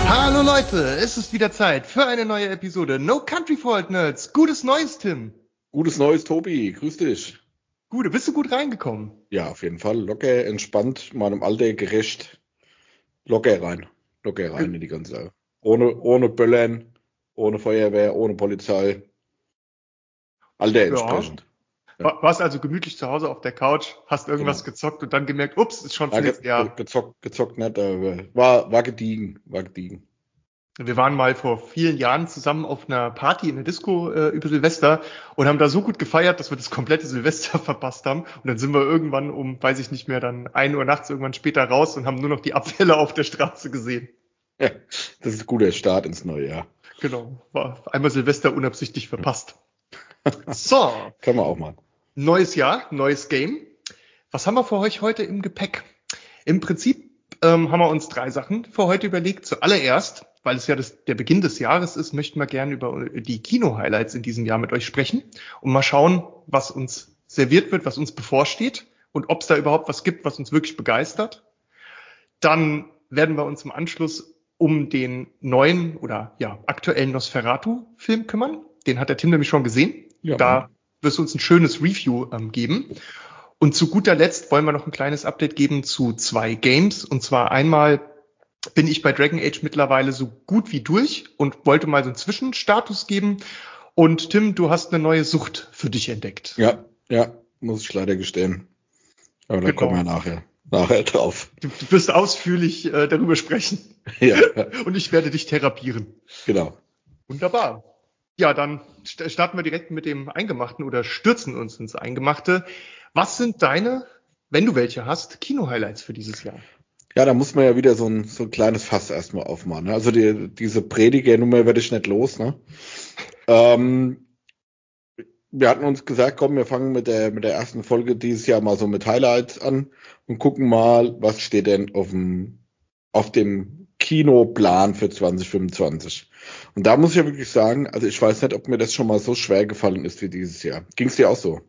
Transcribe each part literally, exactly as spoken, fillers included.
Hallo Leute, es ist wieder Zeit für eine neue Episode No Country for Old Nerds. Gutes Neues, Tim. Gutes Neues, Tobi. Grüß dich. Gute, bist du gut reingekommen? Ja, auf jeden Fall. Locker, entspannt, meinem Alter gerecht. Locker rein. Locker rein in die ganze Sache. Ohne, ohne Böllern, ohne Feuerwehr, ohne Polizei. Alter entsprechend. Ja. Warst also gemütlich zu Hause auf der Couch, hast irgendwas genau. gezockt und dann gemerkt, ups, ist schon das nächste Jahr. Gezockt, gezockt nicht, aber war, war gediegen, war gediegen. Wir waren mal vor vielen Jahren zusammen auf einer Party in der Disco äh, über Silvester und haben da so gut gefeiert, dass wir das komplette Silvester verpasst haben. Und dann sind wir irgendwann um, weiß ich nicht mehr, dann ein Uhr nachts irgendwann später raus und haben nur noch die Abfälle auf der Straße gesehen. Ja, das ist ein guter Start ins neue Jahr. Genau, war einmal Silvester unabsichtlich verpasst. So. Kann man auch mal. Neues Jahr, neues Game. Was haben wir für euch heute im Gepäck? Im Prinzip ähm, haben wir uns drei Sachen für heute überlegt. Zuallererst, weil es ja das, der Beginn des Jahres ist, möchten wir gerne über die Kino-Highlights in diesem Jahr mit euch sprechen und mal schauen, was uns serviert wird, was uns bevorsteht und ob es da überhaupt was gibt, was uns wirklich begeistert. Dann werden wir uns im Anschluss um den neuen oder ja aktuellen Nosferatu-Film kümmern. Den hat der Tim nämlich schon gesehen. Ja, da wirst du uns ein schönes Review ähm, geben. Und zu guter Letzt wollen wir noch ein kleines Update geben zu zwei Games. Und zwar einmal bin ich bei Dragon Age mittlerweile so gut wie durch und wollte mal so einen Zwischenstatus geben. Und Tim, du hast eine neue Sucht für dich entdeckt. Ja, ja, muss ich leider gestehen. Aber da Genau. kommen wir nachher, nachher drauf. Du, du wirst ausführlich äh, darüber sprechen. Ja. Und ich werde dich therapieren. Genau. Wunderbar. Ja, dann starten wir direkt mit dem Eingemachten oder stürzen uns ins Eingemachte. Was sind deine, wenn du welche hast, Kino-Highlights für dieses Jahr? Ja, da muss man ja wieder so ein, so ein kleines Fass erstmal aufmachen. Ne? Also die, diese Prediger-Nummer werde ich nicht los. Ne? ähm, wir hatten uns gesagt, komm, wir fangen mit der, mit der ersten Folge dieses Jahr mal so mit Highlights an und gucken mal, was steht denn auf dem, auf dem Kinoplan für zwanzig fünfundzwanzig. Und da muss ich ja wirklich sagen, also ich weiß nicht, ob mir das schon mal so schwer gefallen ist wie dieses Jahr. Ging es dir auch so?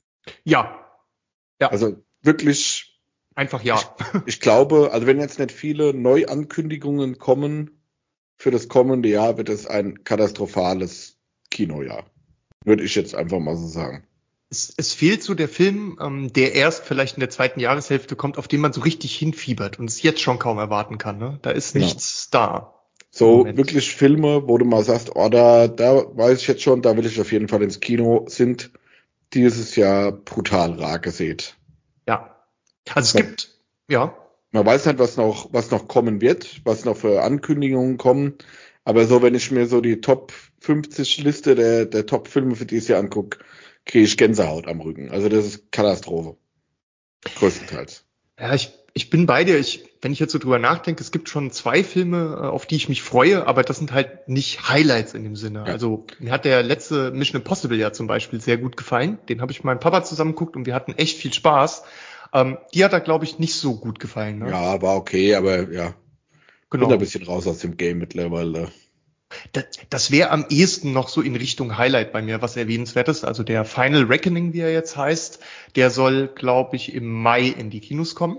Ja. Ja. Also wirklich. Einfach ja. Ich, ich glaube, also wenn jetzt nicht viele Neuankündigungen kommen für das kommende Jahr, wird es ein katastrophales Kinojahr. Würde ich jetzt einfach mal so sagen. Es, es fehlt so der Film, ähm, der erst vielleicht in der zweiten Jahreshälfte kommt, auf den man so richtig hinfiebert und es jetzt schon kaum erwarten kann. Ne? Da ist Genau. nichts da. So wirklich Filme, wo du mal sagst, oh, da, da weiß ich jetzt schon, da will ich auf jeden Fall ins Kino, sind dieses Jahr brutal rar gesät. Ja. Also es man, gibt, ja. Man weiß nicht, was noch, was noch kommen wird, was noch für Ankündigungen kommen. Aber so, wenn ich mir so die Top fünfzig Liste der, der Top-Filme für dieses Jahr angucke, kriege ich Gänsehaut am Rücken. Also das ist Katastrophe. Größtenteils. Ja, ich, ich bin bei dir. Ich, wenn ich jetzt so drüber nachdenke, es gibt schon zwei Filme, auf die ich mich freue, aber das sind halt nicht Highlights in dem Sinne. Ja. Also mir hat der letzte Mission Impossible ja zum Beispiel sehr gut gefallen. Den habe ich mit meinem Papa zusammen geguckt und wir hatten echt viel Spaß. Ähm, die hat er, glaube ich, nicht so gut gefallen. Ne? Ja, war okay, aber ja. Genau. Bin ein bisschen raus aus dem Game mittlerweile. Das, das wäre am ehesten noch so in Richtung Highlight bei mir, was erwähnenswert ist. Also der Final Reckoning, wie er jetzt heißt, der soll, glaube ich, im Mai in die Kinos kommen.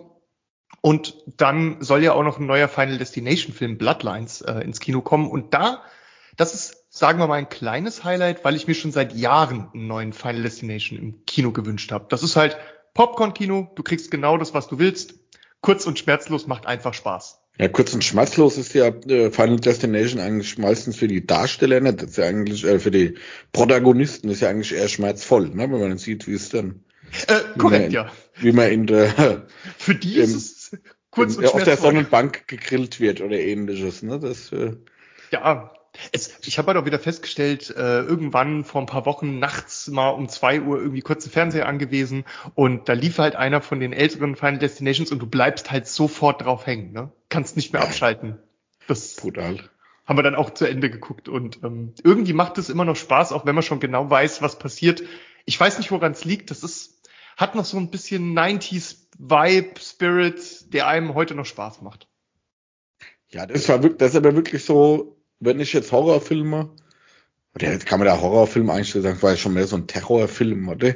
Und dann soll ja auch noch ein neuer Final Destination Film Bloodlines äh, ins Kino kommen. Und da, das ist, sagen wir mal, ein kleines Highlight, weil ich mir schon seit Jahren einen neuen Final Destination im Kino gewünscht habe. Das ist halt Popcorn-Kino, du kriegst genau das, was du willst. Kurz und schmerzlos, macht einfach Spaß. Ja, kurz und schmerzlos ist ja äh, Final Destination eigentlich meistens für die Darsteller nicht. Das ist ja eigentlich, äh, für die Protagonisten ist ja eigentlich eher schmerzvoll, ne? Wenn man dann sieht, wie es dann. Äh, korrekt, in, ja. Wie man in der. Für die ist es kurz im, und schmerzvoll. Auf der Sonnenbank gegrillt wird oder ähnliches, ne? Das, äh, ja. Es, ich habe halt auch wieder festgestellt, äh, irgendwann vor ein paar Wochen nachts mal um zwei Uhr irgendwie kurz den Fernseher angewiesen und da lief halt einer von den älteren Final Destinations und du bleibst halt sofort drauf hängen, ne? Kannst nicht mehr abschalten. Das brutal. Haben wir dann auch zu Ende geguckt und ähm, irgendwie macht es immer noch Spaß, auch wenn man schon genau weiß, was passiert. Ich weiß nicht, woran es liegt. Das ist, hat noch so ein bisschen neunziger Vibe, Spirit, der einem heute noch Spaß macht. Ja, das war wirklich, das ist aber wirklich so. Wenn ich jetzt Horrorfilme, oder jetzt kann man da Horrorfilm eigentlich sagen, war ja schon mehr so ein Terrorfilm, oder?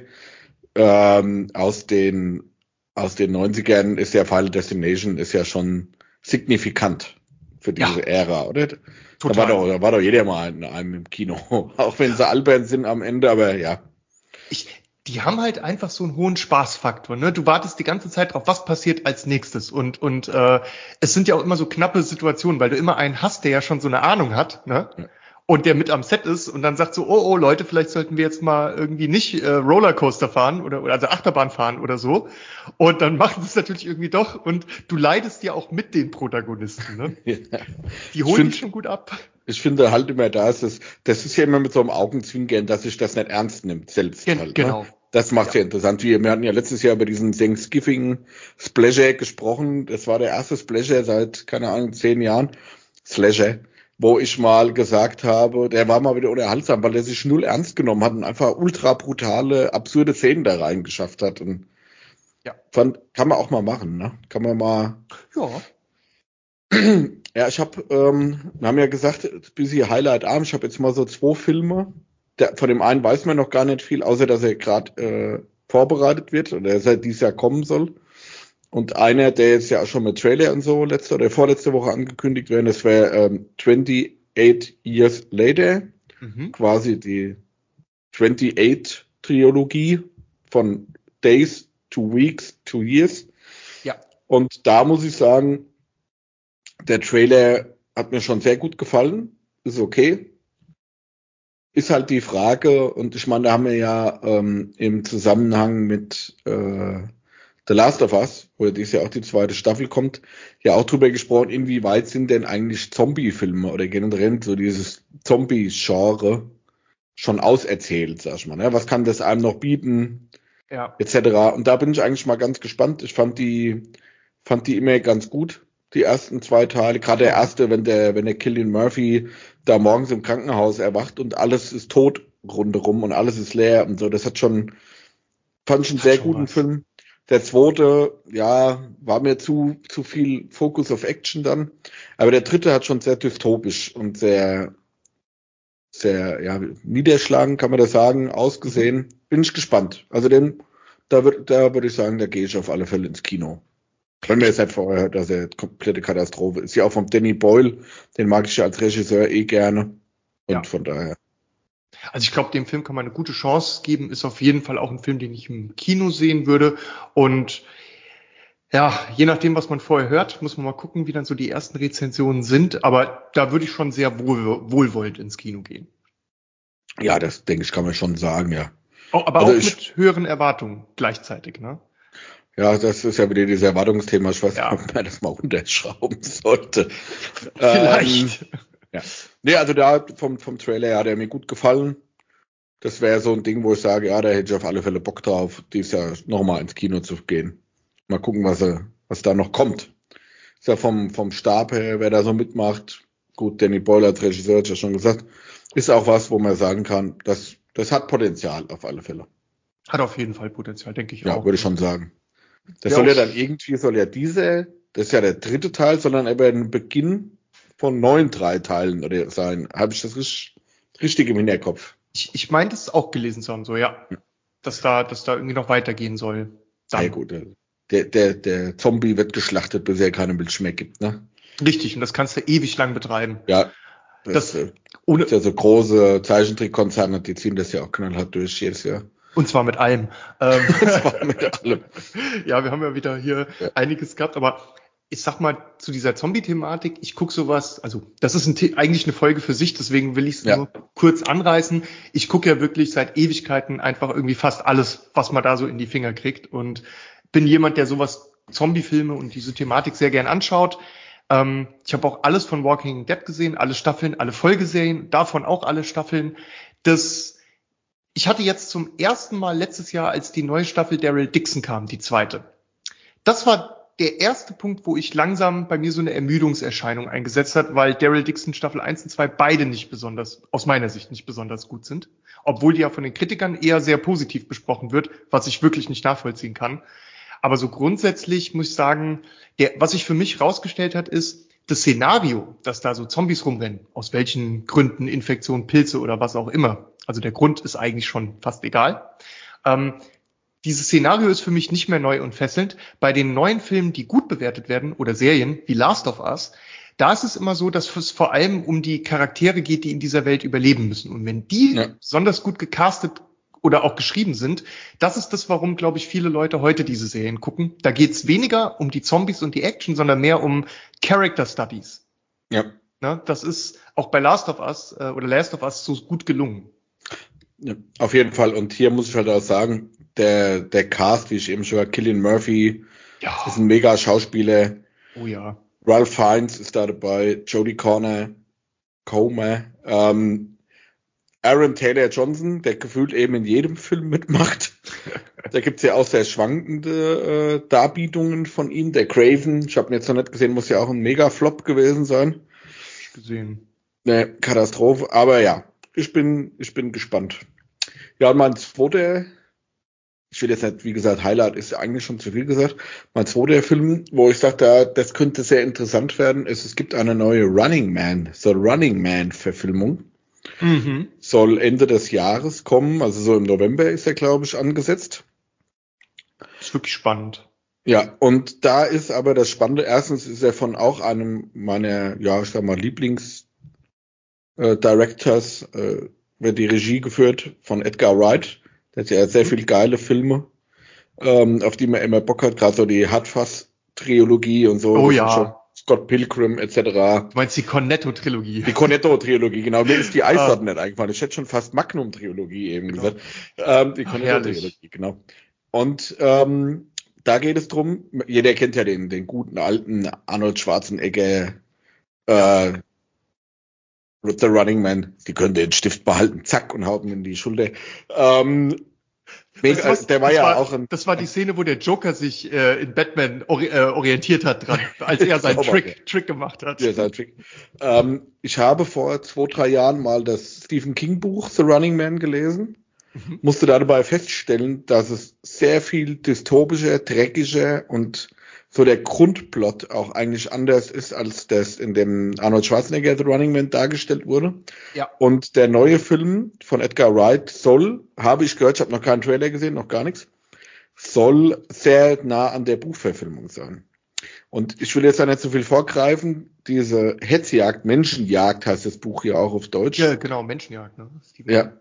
Ähm, aus den, aus den neunzigern ist ja Final Destination ist ja schon signifikant für diese Ja. Ära, oder? Total. Da war doch, da war doch jeder mal in einem im Kino. Auch wenn sie albern sind am Ende, aber ja. Ich, die haben halt einfach so einen hohen Spaßfaktor, ne? Du wartest die ganze Zeit drauf, was passiert als nächstes. Und, und äh, es sind ja auch immer so knappe Situationen, weil du immer einen hast, der ja schon so eine Ahnung hat, ne? Ja. Und der mit am Set ist und dann sagt so, oh, oh, Leute, vielleicht sollten wir jetzt mal irgendwie nicht äh, Rollercoaster fahren oder, oder also Achterbahn fahren oder so. Und dann machen sie es natürlich irgendwie doch und du leidest ja auch mit den Protagonisten, ne? Ja. Die holen find, dich schon gut ab. Ich finde halt immer, da ist es, das ist ja immer mit so einem Augenzwinkern, dass sich das nicht ernst nimmt, selbst Gen- halt. genau. Ne? Das macht ja. ja interessant. Wir, wir hatten ja letztes Jahr über diesen Thanksgiving Splasher gesprochen. Das war der erste Splasher seit, keine Ahnung, zehn Jahren. Slasher. Wo ich mal gesagt habe, der war mal wieder unterhaltsam, weil der sich null ernst genommen hat und einfach ultra brutale, absurde Szenen da reingeschafft hat. Und Ja. fand, kann man auch mal machen, ne? Kann man mal. Ja. Ja, ich habe, ähm, wir haben ja gesagt, busy Highlight Arm. Ich habe jetzt mal so zwei Filme. Der, von dem einen weiß man noch gar nicht viel, außer dass er gerade äh, vorbereitet wird oder dass er dieses Jahr kommen soll. Und einer, der jetzt ja auch schon mit Trailer und so letzte oder vorletzte Woche angekündigt werden, das wäre ähm, twenty-eight Years Later, Mhm. quasi die twenty-eight Trilogie von Days to Weeks to Years. Ja. Und da muss ich sagen, der Trailer hat mir schon sehr gut gefallen, ist okay. Ist halt die Frage, und ich meine, da haben wir ja ähm, im Zusammenhang mit äh, The Last of Us, wo ja dieses Jahr auch die zweite Staffel kommt, ja auch drüber gesprochen, inwieweit sind denn eigentlich Zombie-Filme oder generell so dieses Zombie-Genre schon auserzählt, sag ich mal. Ne? Was kann das einem noch bieten, Ja. et cetera. Und da bin ich eigentlich mal ganz gespannt. Ich fand die, fand die immer ganz gut, die ersten zwei Teile. Gerade der erste, wenn der, wenn der Cillian Murphy da morgens im Krankenhaus erwacht und alles ist tot rundherum und alles ist leer und so. Das hat schon, fand ich einen Hat sehr schon guten was. Film. Der zweite, ja, war mir zu, zu viel Focus auf Action dann. Aber der dritte hat schon sehr dystopisch und sehr, sehr, ja, niederschlagend, kann man das sagen, ausgesehen. Bin ich gespannt. Also den, da würde, da würde ich sagen, da gehe ich auf alle Fälle ins Kino. Wenn mir jetzt nicht vorher hört, dass er komplette Katastrophe ist. Ja auch vom Danny Boyle, den mag ich ja als Regisseur eh gerne. Und Ja. von daher. Also ich glaube, dem Film kann man eine gute Chance geben. Ist auf jeden Fall auch ein Film, den ich im Kino sehen würde. Und ja, je nachdem, was man vorher hört, muss man mal gucken, wie dann so die ersten Rezensionen sind. Aber da würde ich schon sehr wohl, wohlwollend ins Kino gehen. Ja, das denke ich, kann man schon sagen, ja. Oh, aber Also auch ich- mit höheren Erwartungen gleichzeitig, ne? Ja, das ist ja wieder dieses Erwartungsthema. Ich weiß Ja. nicht, ob man das mal unterschrauben sollte. Vielleicht. Ähm, ja. Nee, also da vom, vom Trailer her hat er mir gut gefallen. Das wäre so ein Ding, wo ich sage, ja, da hätte ich auf alle Fälle Bock drauf, dieses Jahr nochmal ins Kino zu gehen. Mal gucken, was, er, was da noch kommt. Ist ja vom, vom Stab her, wer da so mitmacht. Gut, Danny Boyle als Regisseur, hat ja schon gesagt. Ist auch was, wo man sagen kann, das, das hat Potenzial auf alle Fälle. Hat auf jeden Fall Potenzial, denke ich Ja, auch. würde ich schon sagen. Das Ja, soll ja auch- dann irgendwie, soll ja diese, das ist ja der dritte Teil, sondern aber ein Beginn von neun drei Teilen oder sein. Habe ich das richtig, richtig im Hinterkopf? Ich, ich meine, das auch gelesen zu haben, so, ja. Dass da, dass da irgendwie noch weitergehen soll. Dann. Sehr gut. Der, der, der Zombie wird geschlachtet, bis er keine Milch mehr gibt, ne? Richtig, und das kannst du ewig lang betreiben. Ja. Das, Das- äh, Ohne, ist ja so große Zeichentrickkonzerne, die ziehen das ja auch knallhart durch jedes Jahr. und zwar mit allem. Ähm, Das war mit allem. ja, wir haben ja wieder hier Ja. einiges gehabt, aber ich sag mal zu dieser Zombie-Thematik, ich guck sowas, also das ist ein, The- eigentlich eine Folge für sich, deswegen will ich es Ja. nur kurz anreißen. Ich gucke ja wirklich seit Ewigkeiten einfach irgendwie fast alles, was man da so in die Finger kriegt und bin jemand, der sowas, Zombie-Filme und diese Thematik sehr gern anschaut. Ähm, ich habe auch alles von Walking Dead gesehen, alle Staffeln, alle Folgeserien, davon auch alle Staffeln. Das Ich hatte jetzt zum ersten Mal letztes Jahr, als die neue Staffel Daryl Dixon kam, die zweite. Das war der erste Punkt, wo ich langsam bei mir so eine Ermüdungserscheinung eingesetzt hat, weil Daryl Dixon Staffel eins und zwei beide nicht besonders, aus meiner Sicht nicht besonders gut sind. Obwohl die ja von den Kritikern eher sehr positiv besprochen wird, was ich wirklich nicht nachvollziehen kann. Aber so grundsätzlich muss ich sagen, der, was sich für mich rausgestellt hat, ist, das Szenario, dass da so Zombies rumrennen, aus welchen Gründen, Infektion, Pilze oder was auch immer. Also der Grund ist eigentlich schon fast egal. Ähm, dieses Szenario ist für mich nicht mehr neu und fesselnd. Bei den neuen Filmen, die gut bewertet werden, oder Serien wie Last of Us, Da ist es immer so, dass es vor allem um die Charaktere geht, die in dieser Welt überleben müssen. Und wenn die ja. besonders gut gecastet oder auch geschrieben sind, das ist das, warum, glaube ich, viele Leute heute diese Serien gucken. Da geht es weniger um die Zombies und die Action, sondern mehr um Character Studies. Ja. Ne, das ist auch bei Last of Us äh, oder Last of Us so gut gelungen. Ja, auf jeden Fall. Und hier muss ich halt auch sagen, der, der Cast, wie ich eben schon gesagt, Cillian Murphy ja. ist ein mega Schauspieler. Oh ja. Ralph Fiennes ist da dabei, Jodie Comer, Comer, ähm, Aaron Taylor Johnson, der gefühlt eben in jedem Film mitmacht. Da gibt's ja auch sehr schwankende äh, Darbietungen von ihm. Der Craven, ich habe ihn jetzt noch nicht gesehen, muss ja auch ein Mega-Flop gewesen sein. Gesehen. Ne, Katastrophe, aber ja, ich bin, ich bin gespannt. Ja, und mein zweiter, ich will jetzt nicht, wie gesagt, Highlight ist eigentlich schon zu viel gesagt, mein zweiter Film, wo ich sagte, das könnte sehr interessant werden, ist, es gibt eine neue Running Man, so Running Man Verfilmung. Mhm. Soll Ende des Jahres kommen, also so im November ist er, glaube ich, angesetzt. Ist wirklich spannend. Ja, und da ist aber das Spannende, erstens ist er von auch einem meiner, ja, ich sag mal, Lieblings-Directors, äh, äh, wird die Regie geführt von Edgar Wright. Der hat ja sehr viele geile Filme, ähm, auf die man immer Bock hat, gerade so die Hardfass-Trilogie und so. Oh ja. Scott Pilgrim et cetera. Du meinst die Cornetto-Trilogie? Die Cornetto-Trilogie, genau. Mir ist die Eissorten ah. nicht eingefallen. Ich hätte schon fast Magnum-Trilogie eben genau. gesagt. Ähm, die Cornetto-Trilogie, genau. Und ähm, da geht es drum, jeder kennt ja den, den guten alten Arnold Schwarzenegger, äh, The Running Man, die können den Stift behalten, zack, und hauen in die Schulter. Ähm, Mega, was, der war ja war, auch ein, das war die Szene, wo der Joker sich äh, in Batman ori- äh, orientiert hat dran, als er seinen Trick, ja. Trick gemacht hat. Ja, seinen Trick. Ähm, ich habe vor zwei, drei Jahren mal das Stephen King Buch The Running Man gelesen. Mhm. Musste dabei feststellen, dass es sehr viel dystopischer, dreckiger und so der Grundplot auch eigentlich anders ist, als das in dem Arnold Schwarzenegger The Running Man dargestellt wurde. Ja. Und der neue Film von Edgar Wright soll, habe ich gehört, ich habe noch keinen Trailer gesehen, noch gar nichts, soll sehr nah an der Buchverfilmung sein. Und ich will jetzt da nicht so viel vorgreifen, diese Hetzjagd, Menschenjagd heißt das Buch hier auch auf Deutsch. Ja, genau, Menschenjagd. Ne? Ja.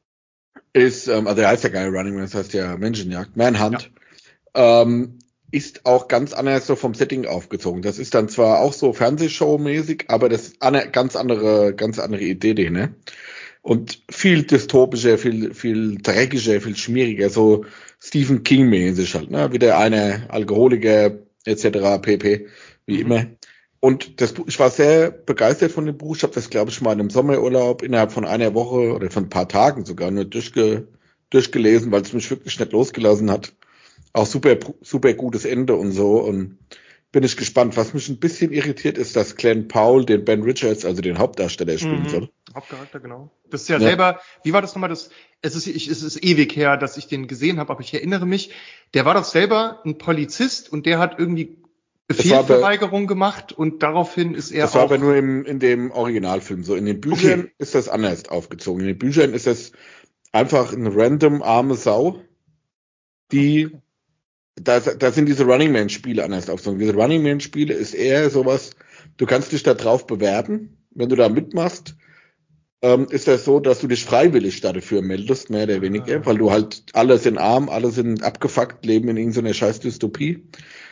Ist, ähm, also der heißt ja gar nicht Running Man, das heißt ja Menschenjagd, Manhunt. Ja. Ähm, ist auch ganz anders so vom Setting aufgezogen. Das ist dann zwar auch so Fernsehshow-mäßig, aber das ist eine ganz andere, ganz andere Idee, ne? Und viel dystopischer, viel, viel dreckiger, viel schmieriger, so Stephen King-mäßig halt, ne? Wie der eine Alkoholiker, et cetera pp, wie mhm. immer. Und das, ich war sehr begeistert von dem Buch. Ich habe das, glaube ich, mal in einem Sommerurlaub innerhalb von einer Woche oder von ein paar Tagen sogar nur durchge, durchgelesen, weil es mich wirklich nicht losgelassen hat. Auch super, super gutes Ende und so. Und bin ich gespannt. Was mich ein bisschen irritiert, ist, dass Glenn Powell den Ben Richards, also den Hauptdarsteller, spielen mhm. soll. Hauptcharakter, genau. Das ist ja, ja selber, wie war das nochmal? Das, es ist, ich, es ist ewig her, dass ich den gesehen habe, aber ich erinnere mich, der war doch selber ein Polizist und der hat irgendwie Befehlsverweigerung gemacht und daraufhin ist er das auch... Das war aber nur im, in dem Originalfilm so. In den Büchern okay. ist das anders aufgezogen. In den Büchern ist das einfach eine random arme Sau, die... Okay. Da, da sind diese Running Man Spiele anders aufgezogen. Diese Running Man Spiele ist eher sowas, du kannst dich da drauf bewerben. Wenn du da mitmachst, ähm, ist das so, dass du dich freiwillig dafür meldest, mehr oder weniger, ah. weil du halt, alle sind arm, alle sind abgefuckt, leben in irgendeiner scheiß Dystopie.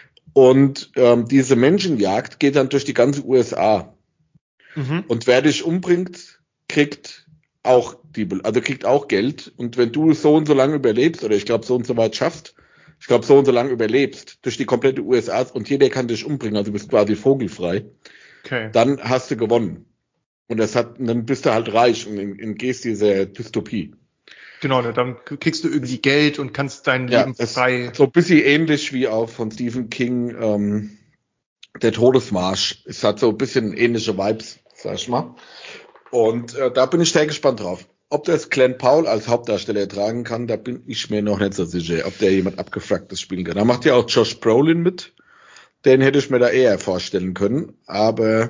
Und ähm, diese Menschenjagd geht dann durch die ganze U S A. Mhm. Und wer dich umbringt, kriegt auch die, also kriegt auch Geld. Und wenn du so und so lange überlebst, oder ich glaube so und so weit schaffst, ich glaube so und so lange überlebst, durch die komplette U S A und jeder kann dich umbringen, also du bist quasi vogelfrei, okay. Dann hast du gewonnen. Und das hat, dann bist du halt reich und entgehst dieser Dystopie. Genau, dann kriegst du irgendwie Geld und kannst dein ja, Leben frei... So ein bisschen ähnlich wie auch von Stephen King, ähm, der Todesmarsch. Es hat so ein bisschen ähnliche Vibes, sag ich mal. Und äh, da bin ich sehr gespannt drauf. Ob das Glenn Powell als Hauptdarsteller tragen kann, da bin ich mir noch nicht so sicher, ob der jemand Abgefragtes spielen kann. Da macht ja auch Josh Brolin mit. Den hätte ich mir da eher vorstellen können, aber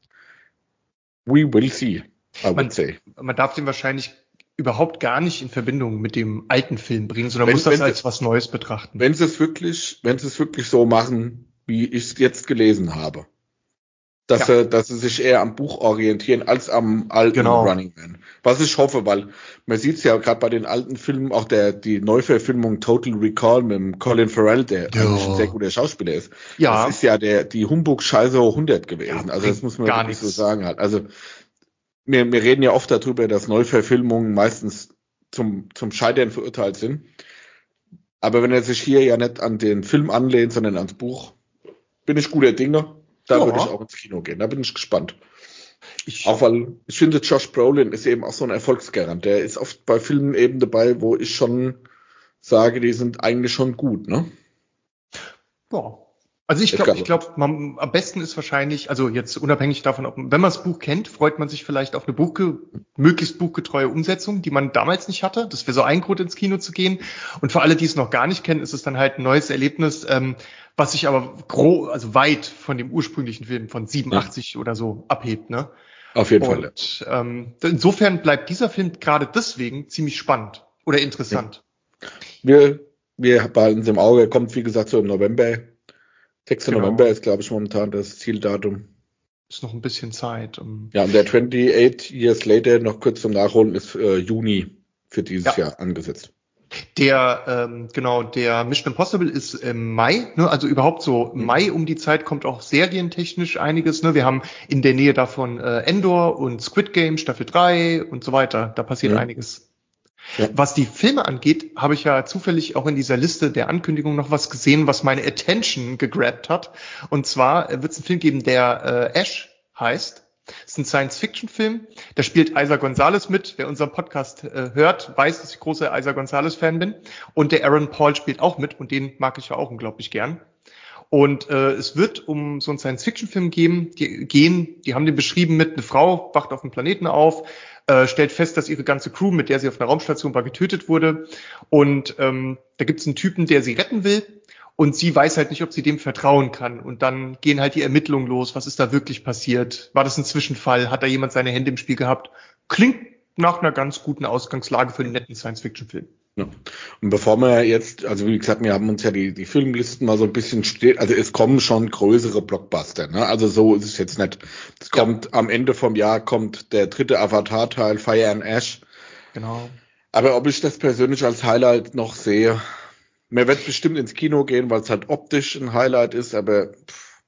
we will see, I would man, say. Man darf den wahrscheinlich überhaupt gar nicht in Verbindung mit dem alten Film bringen, sondern wenn, muss das als was Neues betrachten. Wenn sie es wirklich, wenn sie es wirklich so machen, wie ich es jetzt gelesen habe, dass, ja. sie, dass sie sich eher am Buch orientieren als am alten genau. Running Man. Was ich hoffe, weil man sieht es ja gerade bei den alten Filmen, auch der die Neuverfilmung Total Recall mit dem Colin Farrell, der jo. eigentlich ein sehr guter Schauspieler ist. Ja. Das ist ja der die Humbug-Scheiße hundert gewesen. Ja, also das muss man wirklich nichts. so sagen halt. Also wir, wir reden ja oft darüber, dass Neuverfilmungen meistens zum zum Scheitern verurteilt sind. Aber wenn er sich hier ja nicht an den Film anlehnt, sondern ans Buch, bin ich guter Dinge. Da ja. würde ich auch ins Kino gehen. Da bin ich gespannt. Ich, auch weil ich finde, Josh Brolin ist eben auch so ein Erfolgsgarant. Der ist oft bei Filmen eben dabei, wo ich schon sage, die sind eigentlich schon gut, ne? Ja. Also ich glaube, ich glaube, man am besten ist wahrscheinlich, also jetzt unabhängig davon, ob wenn man das Buch kennt, freut man sich vielleicht auf eine Buchge, möglichst buchgetreue Umsetzung, die man damals nicht hatte. Das wäre so ein Grund, ins Kino zu gehen. Und für alle, die es noch gar nicht kennen, ist es dann halt ein neues Erlebnis, ähm, was sich aber gro, also weit von dem ursprünglichen Film von siebenundachtzig ja. oder so abhebt, ne? Auf jeden Und, Fall. Ähm, insofern bleibt dieser Film gerade deswegen ziemlich spannend oder interessant. Ja. Wir, wir behalten es im Auge. Er kommt, wie gesagt, so im November. sechster Genau. November ist, glaube ich, momentan das Zieldatum. Ist noch ein bisschen Zeit. Um ja, und der twenty-eight Years Later, noch kurz zum Nachholen, ist äh, Juni für dieses ja. Jahr angesetzt. Der, ähm, genau, der Mission Impossible ist im Mai, ne, also überhaupt so im Mai um die Zeit kommt auch serientechnisch einiges, ne, wir haben in der Nähe davon äh, Endor und Squid Game Staffel drei und so weiter, da passiert ja. einiges. Ja. Was die Filme angeht, habe ich ja zufällig auch in dieser Liste der Ankündigungen noch was gesehen, was meine Attention gegrabt hat. Und zwar wird es einen Film geben, der äh, Ash heißt. Das ist ein Science-Fiction-Film. Da spielt Isa Gonzalez mit. Wer unseren Podcast äh, hört, weiß, dass ich großer Isa Gonzalez-Fan bin. Und der Aaron Paul spielt auch mit. Und den mag ich ja auch unglaublich gern. Und äh, es wird um so einen Science-Fiction-Film geben, die, gehen. Die haben den beschrieben mit, eine Frau wacht auf dem Planeten auf, äh, stellt fest, dass ihre ganze Crew, mit der sie auf einer Raumstation war, getötet wurde. Und ähm, da gibt es einen Typen, der sie retten will. Und sie weiß halt nicht, ob sie dem vertrauen kann. Und dann gehen halt die Ermittlungen los. Was ist da wirklich passiert? War das ein Zwischenfall? Hat da jemand seine Hände im Spiel gehabt? Klingt nach einer ganz guten Ausgangslage für einen netten Science-Fiction-Film. Ja. Und bevor wir jetzt, also wie gesagt, wir haben uns ja die, die Filmlisten mal so ein bisschen studiert. Also es kommen schon größere Blockbuster, ne? Also so ist es jetzt nicht. Es kommt ja. am Ende vom Jahr kommt der dritte Avatar-Teil, Fire and Ash. Genau. Aber ob ich das persönlich als Highlight noch sehe, mir wird bestimmt ins Kino gehen, weil es halt optisch ein Highlight ist, aber pff,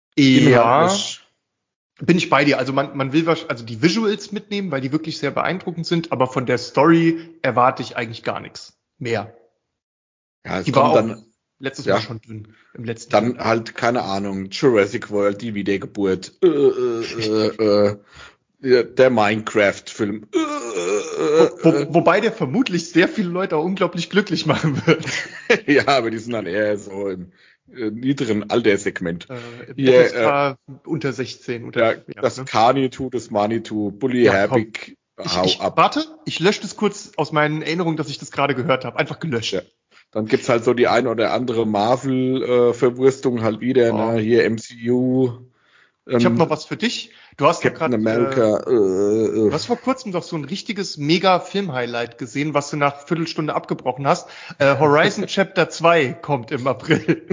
ja, bin ich bei dir. Also man, man will was, also die Visuals mitnehmen, weil die wirklich sehr beeindruckend sind, aber von der Story erwarte ich eigentlich gar nichts mehr. Ja, es die war auch dann letztes ja, Mal schon dünn im letzten Dann Jahr. halt, keine Ahnung, Jurassic World, die Wiedergeburt, äh, äh, äh, äh, der Minecraft-Film. Äh, Wo, wo, wobei der vermutlich sehr viele Leute auch unglaublich glücklich machen wird. Ja, aber die sind dann eher so im äh, niederen Alterssegment. Äh, Hier, F S K äh, unter sechzehn. Unter, ja, ja, das ne? Carnitu, das Manitou, Bully ja, Herbig, hau ich, ich, ab. Warte, ich lösche das kurz aus meinen Erinnerungen, dass ich das gerade gehört habe. Einfach gelöscht. Ja. Dann gibt's halt so die ein oder andere Marvel-Verwurstung äh, halt wieder, oh. ne? Hier M C U. Ich habe noch was für dich. Du hast Captain ja grad, America. Äh, äh, du hast vor kurzem doch so ein richtiges Mega-Film-Highlight gesehen, was du nach Viertelstunde abgebrochen hast. Äh, Horizon Chapter zwei kommt im April.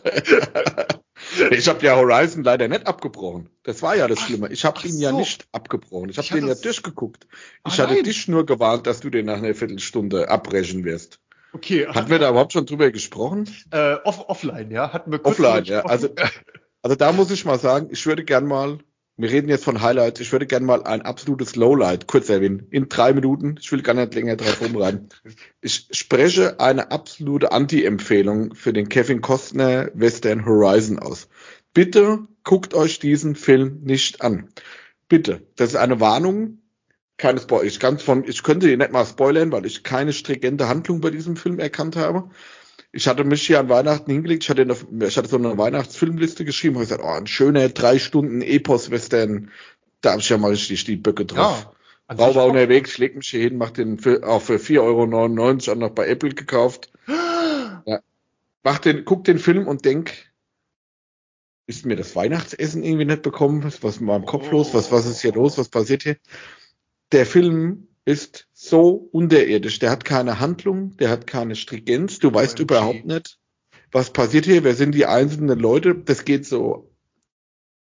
Ich habe ja Horizon leider nicht abgebrochen. Das war ja das Schlimme. Ich habe ihn so. ja nicht abgebrochen. Ich habe den ja durchgeguckt. Ich ah, hatte nein. dich nur gewarnt, dass du den nach einer Viertelstunde abbrechen wirst. Okay. Hatten wir da überhaupt schon drüber gesprochen? Äh, off offline, ja. Hatten wir kurz Offline, ja. Also, also da muss ich mal sagen, ich würde gern mal, wir reden jetzt von Highlights, ich würde gern mal ein absolutes Lowlight kurz erwähnen. In drei Minuten, ich will gar nicht länger drauf rumreiten. Ich spreche eine absolute Anti-Empfehlung für den Kevin Costner Western Horizon aus. Bitte guckt euch diesen Film nicht an. Bitte. Das ist eine Warnung. Keine Spoiler. Ich kann von, ich könnte ihn nicht mal spoilern, weil ich keine stringente Handlung bei diesem Film erkannt habe. Ich hatte mich hier an Weihnachten hingelegt, ich hatte, eine, ich hatte so eine Weihnachtsfilmliste geschrieben, habe gesagt, oh, ein schöner drei Stunden Epos-Western, da habe ich ja mal richtig die Böcke drauf. Ja, Frau war unterwegs, ich leg mich hier hin, mach den für, auch für vier Euro neunundneunzig auch noch bei Apple gekauft. Ja. Mach den, guck den Film und denk, ist mir das Weihnachtsessen irgendwie nicht bekommen? Was ist mit meinem Kopf los? Was, was ist hier los? Was passiert hier? Der Film ist so unterirdisch. Der hat keine Handlung, der hat keine Stringenz. Du weißt O M G. Überhaupt nicht, was passiert hier. Wer sind die einzelnen Leute? Das geht so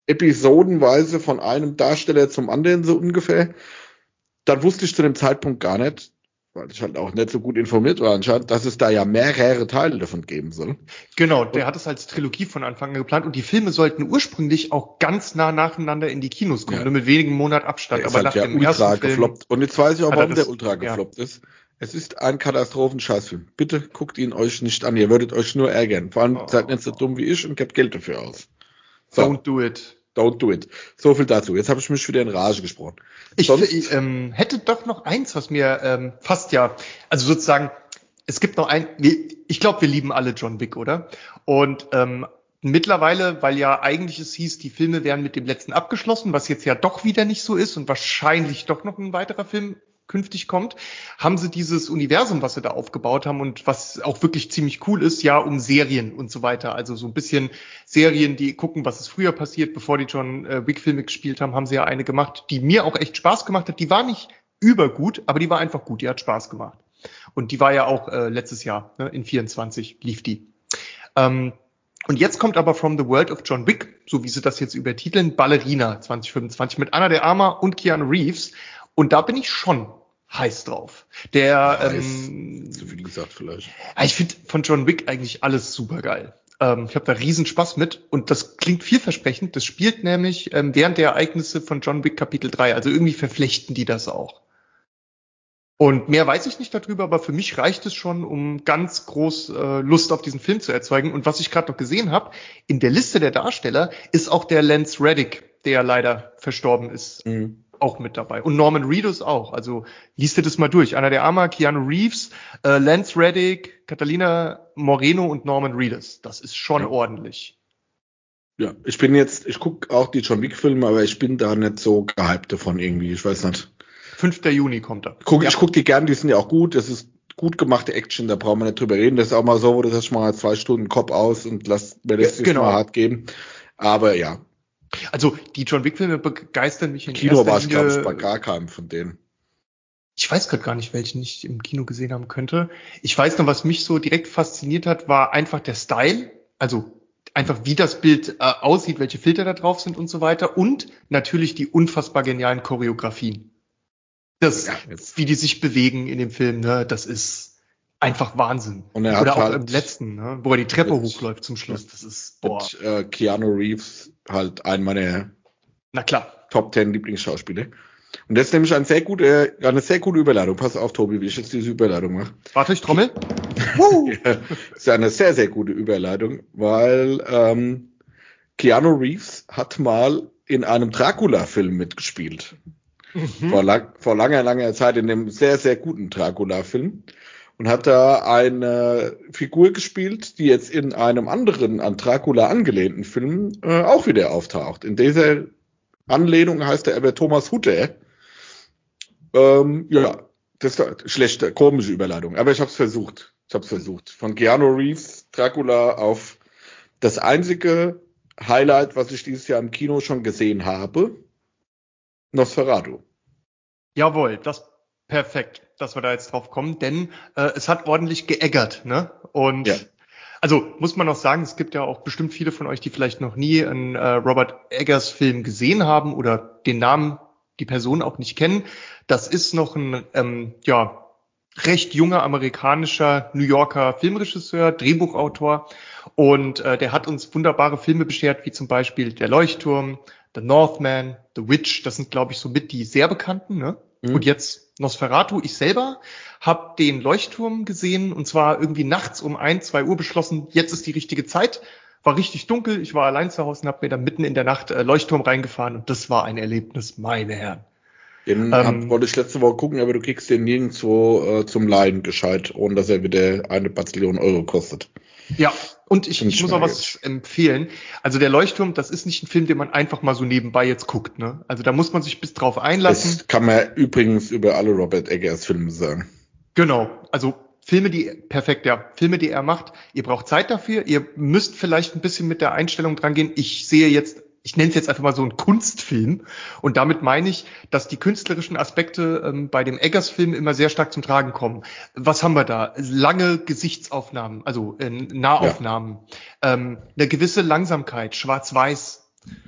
episodenweise von einem Darsteller zum anderen so ungefähr. Dann wusste ich zu dem Zeitpunkt gar nicht, weil ich halt auch nicht so gut informiert war anscheinend, dass es da ja mehrere Teile davon geben soll. Genau, der hat es als Trilogie von Anfang an geplant und die Filme sollten ursprünglich auch ganz nah nacheinander in die Kinos kommen, ja. nur mit wenigen Monaten Abstand. Der aber ist halt nach ja dem ultra ersten Film gefloppt. Und jetzt weiß ich auch, warum das, der ultra gefloppt ja. ist. Es ist ein Katastrophenscheißfilm. Bitte guckt ihn euch nicht an. Ihr würdet euch nur ärgern. Vor allem oh. seid nicht so dumm wie ich und gebt Geld dafür aus. So. Don't do it. Don't do it. So viel dazu. Jetzt habe ich mich wieder in Rage gesprochen. Ich, ich ähm, hätte doch noch eins, was mir ähm, fast ja, also sozusagen, es gibt noch ein, ich glaube, wir lieben alle John Wick, oder? Und ähm, mittlerweile, weil ja eigentlich es hieß, die Filme wären mit dem letzten abgeschlossen, was jetzt ja doch wieder nicht so ist und wahrscheinlich doch noch ein weiterer Film künftig kommt, haben sie dieses Universum, was sie da aufgebaut haben und was auch wirklich ziemlich cool ist, ja, um Serien und so weiter. Also so ein bisschen Serien, die gucken, was ist früher passiert, bevor die John äh, Wick-Filme gespielt haben, haben sie ja eine gemacht, die mir auch echt Spaß gemacht hat. Die war nicht übergut, aber die war einfach gut, die hat Spaß gemacht. Und die war ja auch äh, letztes Jahr, ne, in vierundzwanzig lief die. Ähm, und jetzt kommt aber From the World of John Wick, so wie sie das jetzt übertiteln, Ballerina zwanzig fünfundzwanzig mit Ana de Armas und Keanu Reeves. Und da bin ich schon heiß drauf. Der, ja, ähm, zu viel gesagt vielleicht. Ich finde von John Wick eigentlich alles super geil. Ähm, ich habe da riesen Spaß mit und das klingt vielversprechend. Das spielt nämlich ähm, während der Ereignisse von John Wick Kapitel drei. Also irgendwie verflechten die das auch. Und mehr weiß ich nicht darüber, aber für mich reicht es schon, um ganz groß äh, Lust auf diesen Film zu erzeugen. Und was ich gerade noch gesehen habe, in der Liste der Darsteller ist auch der Lance Reddick, der leider verstorben ist. Mhm. Auch mit dabei. Und Norman Reedus auch. Also liest dir das mal durch. Ana de Armas, Keanu Reeves, äh, Lance Reddick, Catalina Moreno und Norman Reedus. Das ist schon ja. ordentlich. Ja, ich bin jetzt, ich gucke auch die John Wick-Filme, aber ich bin da nicht so gehypt davon irgendwie. Ich weiß nicht. fünfter Juni kommt er. Guck, ja. Ich gucke die gern, die sind ja auch gut. Das ist gut gemachte Action, da brauchen wir nicht drüber reden. Das ist auch mal so, wo du sagst, mal zwei Stunden Kopf aus und lass mir das ja, genau. mal hart geben. Aber ja. Also die John Wick-Filme begeistern mich in Kino erster war ich, Linie. glaube ich, bei gar keinem von denen. Ich weiß gerade gar nicht, welchen ich im Kino gesehen haben könnte. Ich weiß noch, was mich so direkt fasziniert hat, war einfach der Style. Also einfach, wie das Bild äh, aussieht, welche Filter da drauf sind und so weiter. Und natürlich die unfassbar genialen Choreografien. Das, ja, wie die sich bewegen in dem Film, ne, das ist einfach Wahnsinn. Und er Oder hat auch halt im letzten, ne, wo er die Treppe mit, hochläuft zum Schluss. Das ist, boah. Mit, äh, Keanu Reeves halt einen meiner Na klar. Top Ten Lieblingsschauspieler. Und das ist nämlich eine sehr gute, eine sehr gute Überleitung. Pass auf, Tobi, wie ich jetzt diese Überleitung mache. Warte, ich Trommel. Ja, ist eine sehr, sehr gute Überleitung, weil ähm, Keanu Reeves hat mal in einem Dracula-Film mitgespielt. Mhm. Vor, lang, vor langer, langer Zeit in einem sehr, sehr guten Dracula-Film. Und hat da eine Figur gespielt, die jetzt in einem anderen an Dracula angelehnten Film äh, auch wieder auftaucht. In dieser Anlehnung heißt er aber Thomas Hutter. Ähm, ja, das ist eine schlechte, komische Überleitung. Aber ich habe es versucht. Ich habe es versucht. Von Keanu Reeves, Dracula auf das einzige Highlight, was ich dieses Jahr im Kino schon gesehen habe, Nosferatu. Jawohl, das perfekt, dass wir da jetzt drauf kommen, denn äh, es hat ordentlich geeggert, ne? Und ja. Also muss man noch sagen, es gibt ja auch bestimmt viele von euch, die vielleicht noch nie einen äh, Robert Eggers Film gesehen haben oder den Namen, die Person auch nicht kennen. Das ist noch ein ähm, ja recht junger amerikanischer New Yorker Filmregisseur, Drehbuchautor und äh, der hat uns wunderbare Filme beschert, wie zum Beispiel Der Leuchtturm, The Northman, The Witch. Das sind, glaube ich, so mit die sehr bekannten, ne? Mhm. Und jetzt Nosferatu. Ich selber habe den Leuchtturm gesehen und zwar irgendwie nachts um ein, zwei Uhr beschlossen, jetzt ist die richtige Zeit. War richtig dunkel, ich war allein zu Hause und habe mir dann mitten in der Nacht äh, Leuchtturm reingefahren und das war ein Erlebnis, meine Herren. Den ähm, wollte ich letzte Woche gucken, aber du kriegst den nirgendwo äh, zum Leihen gescheit, ohne dass er wieder eine Bazillion Euro kostet. Ja, und ich, ich muss auch was empfehlen. Also der Leuchtturm, das ist nicht ein Film, den man einfach mal so nebenbei jetzt guckt, ne? Also da muss man sich bis drauf einlassen. Das kann man übrigens über alle Robert Eggers Filme sagen. Genau, also Filme, die, perfekt, ja, Filme, die er macht, ihr braucht Zeit dafür, ihr müsst vielleicht ein bisschen mit der Einstellung dran gehen. Ich sehe jetzt, ich nenne es jetzt einfach mal so einen Kunstfilm und damit meine ich, dass die künstlerischen Aspekte ähm, bei dem Eggers-Film immer sehr stark zum Tragen kommen. Was haben wir da? Lange Gesichtsaufnahmen, also äh, Nahaufnahmen, ja. ähm, eine gewisse Langsamkeit, schwarz-weiß,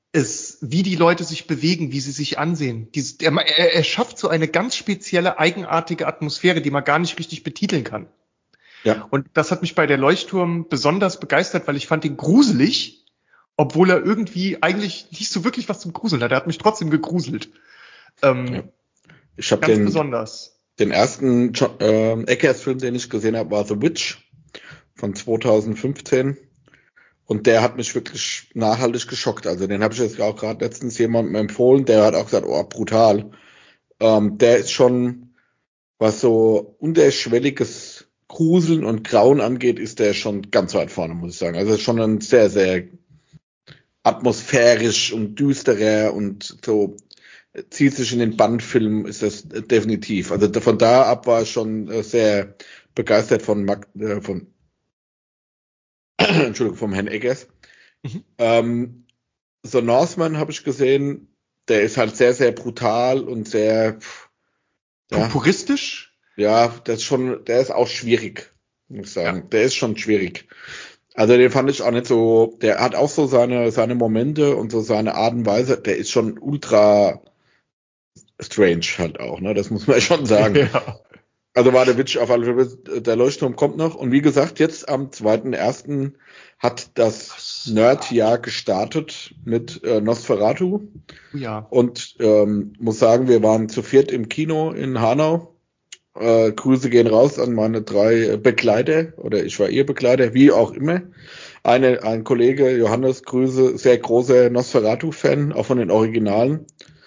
ist, wie die Leute sich bewegen, wie sie sich ansehen. Dies, er, er, er schafft so eine ganz spezielle, eigenartige Atmosphäre, die man gar nicht richtig betiteln kann. Ja. Und das hat mich bei der Leuchtturm besonders begeistert, weil ich fand ihn gruselig, obwohl er irgendwie eigentlich nicht so wirklich was zum Gruseln hat. Er hat mich trotzdem gegruselt. Ähm, ja. Ich habe ganz den, besonders. Den ersten äh, Eggers-Film, den ich gesehen habe, war The Witch von zweitausendfünfzehn. Und der hat mich wirklich nachhaltig geschockt. Also den habe ich jetzt auch gerade letztens jemandem empfohlen, der hat auch gesagt, oh, brutal. Ähm, der ist schon, was so unterschwelliges Gruseln und Grauen angeht, ist der schon ganz weit vorne, muss ich sagen. Also schon ein sehr, sehr atmosphärisch und düsterer und so zieht sich in den Bandfilm, ist das definitiv. Also von da ab war ich schon sehr begeistert von, Mag äh, von Entschuldigung, vom Herrn Eggers. Mhm. Ähm, so Northman habe ich gesehen, der ist halt sehr, sehr brutal und sehr ja, puristisch. Ja, das ist schon, der ist auch schwierig, muss ich sagen. Ja. Der ist schon schwierig. Also den fand ich auch nicht so, der hat auch so seine, seine Momente und so seine Art und Weise, der ist schon ultra strange halt auch, ne? Das muss man schon sagen. Ja. Also war der Witch auf alle Fälle, der Leuchtturm kommt noch. Und wie gesagt, jetzt am zweiten ersten hat das Nerd-Jahr gestartet mit äh, Nosferatu. Ja. Und ähm, muss sagen, wir waren zu viert im Kino in Hanau. Äh, Grüße gehen raus an meine drei Begleiter, oder ich war ihr Begleiter, wie auch immer. Eine, ein Kollege, Johannes, Grüße, sehr großer Nosferatu-Fan, auch von den Originalen.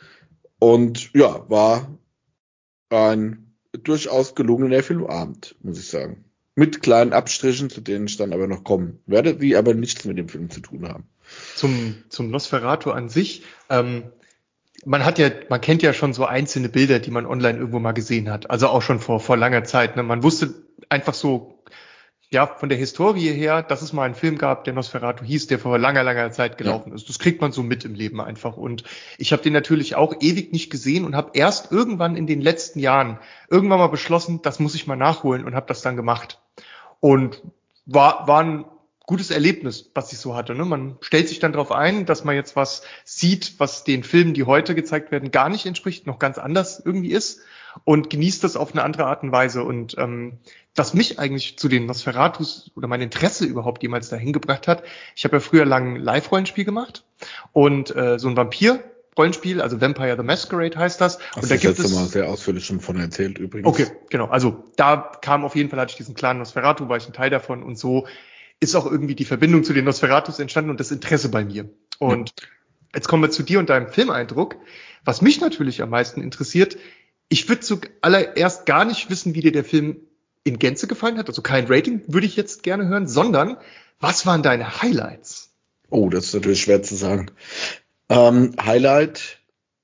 Und ja, war ein durchaus gelungener Filmabend, muss ich sagen. Mit kleinen Abstrichen, zu denen ich dann aber noch komme. Werde die aber nichts mit dem Film zu tun haben. Zum, zum Nosferatu an sich, ähm, man hat ja, man kennt ja schon so einzelne Bilder, die man online irgendwo mal gesehen hat. Also auch schon vor, vor langer Zeit. Ne? Man wusste einfach so, ja, von der Historie her, dass es mal einen Film gab, der Nosferatu hieß, der vor langer, langer Zeit gelaufen ja. ist. Das kriegt man so mit im Leben einfach. Und ich habe den natürlich auch ewig nicht gesehen und habe erst irgendwann in den letzten Jahren irgendwann mal beschlossen, das muss ich mal nachholen und habe das dann gemacht. Und war, war ein gutes Erlebnis, was ich so hatte. Ne? Man stellt sich dann darauf ein, dass man jetzt was sieht, was den Filmen, die heute gezeigt werden, gar nicht entspricht, noch ganz anders irgendwie ist und genießt das auf eine andere Art und Weise. Und ähm, was mich eigentlich zu den Nosferatus oder mein Interesse überhaupt jemals dahin gebracht hat, ich habe ja früher lang Live-Rollenspiel gemacht und äh, so ein Vampir-Rollenspiel, also Vampire the Masquerade heißt das. Ach, und da das gibt hast es du mal sehr ausführlich schon von erzählt übrigens. Okay, genau. Also da kam auf jeden Fall, hatte ich diesen Clan Nosferatu, war ich ein Teil davon und so ist auch irgendwie die Verbindung zu den Nosferatus entstanden und das Interesse bei mir. Und ja. Jetzt kommen wir zu dir und deinem Filmeindruck. Was mich natürlich am meisten interessiert, ich würde zuallererst gar nicht wissen, wie dir der Film in Gänze gefallen hat. Also kein Rating würde ich jetzt gerne hören, sondern was waren deine Highlights? Oh, das ist natürlich schwer zu sagen. Ähm, Highlight...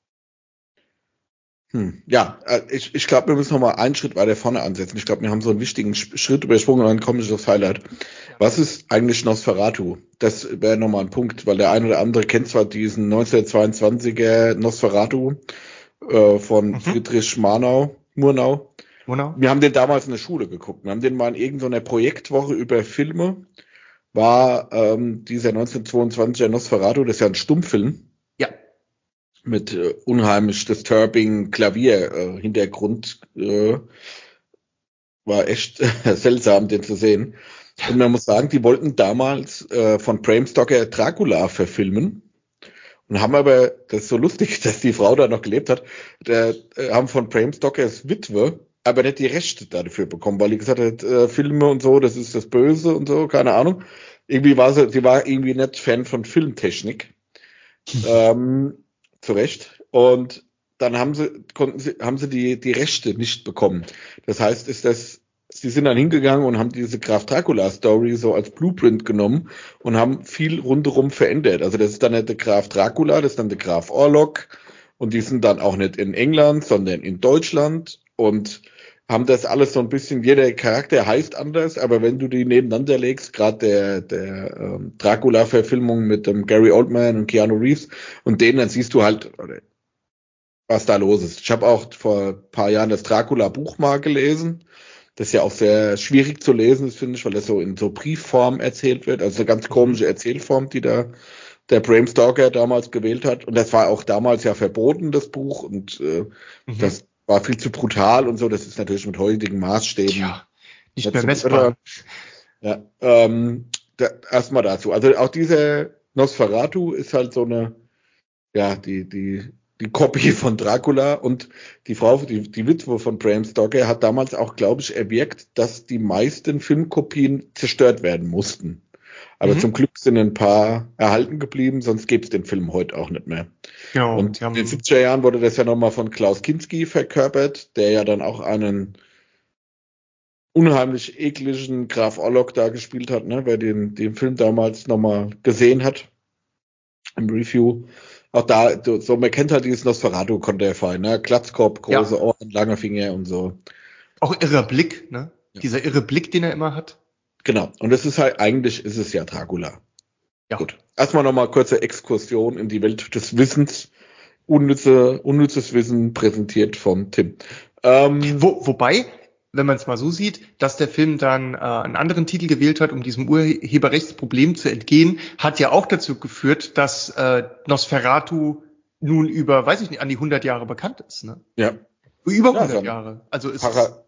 Hm, ja, ich, ich glaube, wir müssen noch mal einen Schritt weiter vorne ansetzen. Ich glaube, wir haben so einen wichtigen Schritt übersprungen und dann komme ich aufs Highlight. Ja. Was ist eigentlich Nosferatu? Das wäre nochmal ein Punkt, weil der eine oder andere kennt zwar diesen neunzehnhundertzweiundzwanziger Nosferatu äh, von mhm. Friedrich Murnau. Murnau. Murnau. Wir haben den damals in der Schule geguckt. Wir haben den mal in irgendeiner Projektwoche über Filme. War ähm, dieser neunzehnhundertzweiundzwanziger Nosferatu, das ist ja ein Stummfilm. Ja. Mit äh, unheimlich disturbing Klavier-Hintergrund äh, äh, war echt äh, seltsam, den zu sehen. Und man muss sagen, die wollten damals äh, von Bram Stoker Dracula verfilmen und haben aber, das ist so lustig, dass die Frau da noch gelebt hat, der, äh, haben von Bram Stokers Witwe aber nicht die Rechte dafür bekommen, weil die gesagt hat, äh, Filme und so, das ist das Böse und so, keine Ahnung. Irgendwie war sie, sie war irgendwie nicht Fan von Filmtechnik. ähm, Zu Recht. Und dann haben sie, konnten sie, haben sie die, die Rechte nicht bekommen. Das heißt, ist das, sie sind dann hingegangen und haben diese Graf Dracula Story so als Blueprint genommen und haben viel rundherum verändert. Also das ist dann nicht der Graf Dracula, das ist dann der Graf Orlok und die sind dann auch nicht in England, sondern in Deutschland und haben das alles so ein bisschen, jeder Charakter heißt anders, aber wenn du die nebeneinander legst, gerade der, der ähm, Dracula-Verfilmung mit dem Gary Oldman und Keanu Reeves und denen, dann siehst du halt, was da los ist. Ich habe auch vor ein paar Jahren das Dracula-Buch mal gelesen, das ja auch sehr schwierig zu lesen ist, finde ich, weil das so in so Briefform erzählt wird, also eine ganz komische Erzählform, die da der Bram Stoker damals gewählt hat. Und das war auch damals ja verboten, das Buch. Und äh, mhm. das war viel zu brutal und so. Das ist natürlich mit heutigen Maßstäben ja, nicht mehr messbar. Ja, ähm, da, erstmal dazu. Also auch dieser Nosferatu ist halt so eine, ja, die, die, die Kopie von Dracula, und die Frau, die, die Witwe von Bram Stoker hat damals auch, glaube ich, erwirkt, dass die meisten Filmkopien zerstört werden mussten. Aber mhm. zum Glück sind ein paar erhalten geblieben, sonst gäbe es den Film heute auch nicht mehr. Genau, und in den siebziger Jahren wurde das ja nochmal von Klaus Kinski verkörpert, der ja dann auch einen unheimlich ekligen Graf Orlok da gespielt hat, ne, wer den, den Film damals nochmal gesehen hat im Review. Auch da, so, man kennt halt dieses Nosferatu-Konterfei, ne, Glatzkopf, große ja. Ohren, langer Finger und so. Auch irrer Blick, ne, ja. dieser irre Blick, den er immer hat. Genau, und das ist halt, eigentlich ist es ja Dracula. Ja. Gut, erstmal nochmal kurze Exkursion in die Welt des Wissens, unnütze, unnützes Wissen präsentiert von Tim. Ähm, Wo, wobei, wenn man es mal so sieht, dass der Film dann äh, einen anderen Titel gewählt hat, um diesem Urheberrechtsproblem zu entgehen, hat ja auch dazu geführt, dass äh, Nosferatu nun über, weiß ich nicht, an die hundert Jahre bekannt ist. Ne? Ja. Über hundert ja, Jahre. Also ist Para-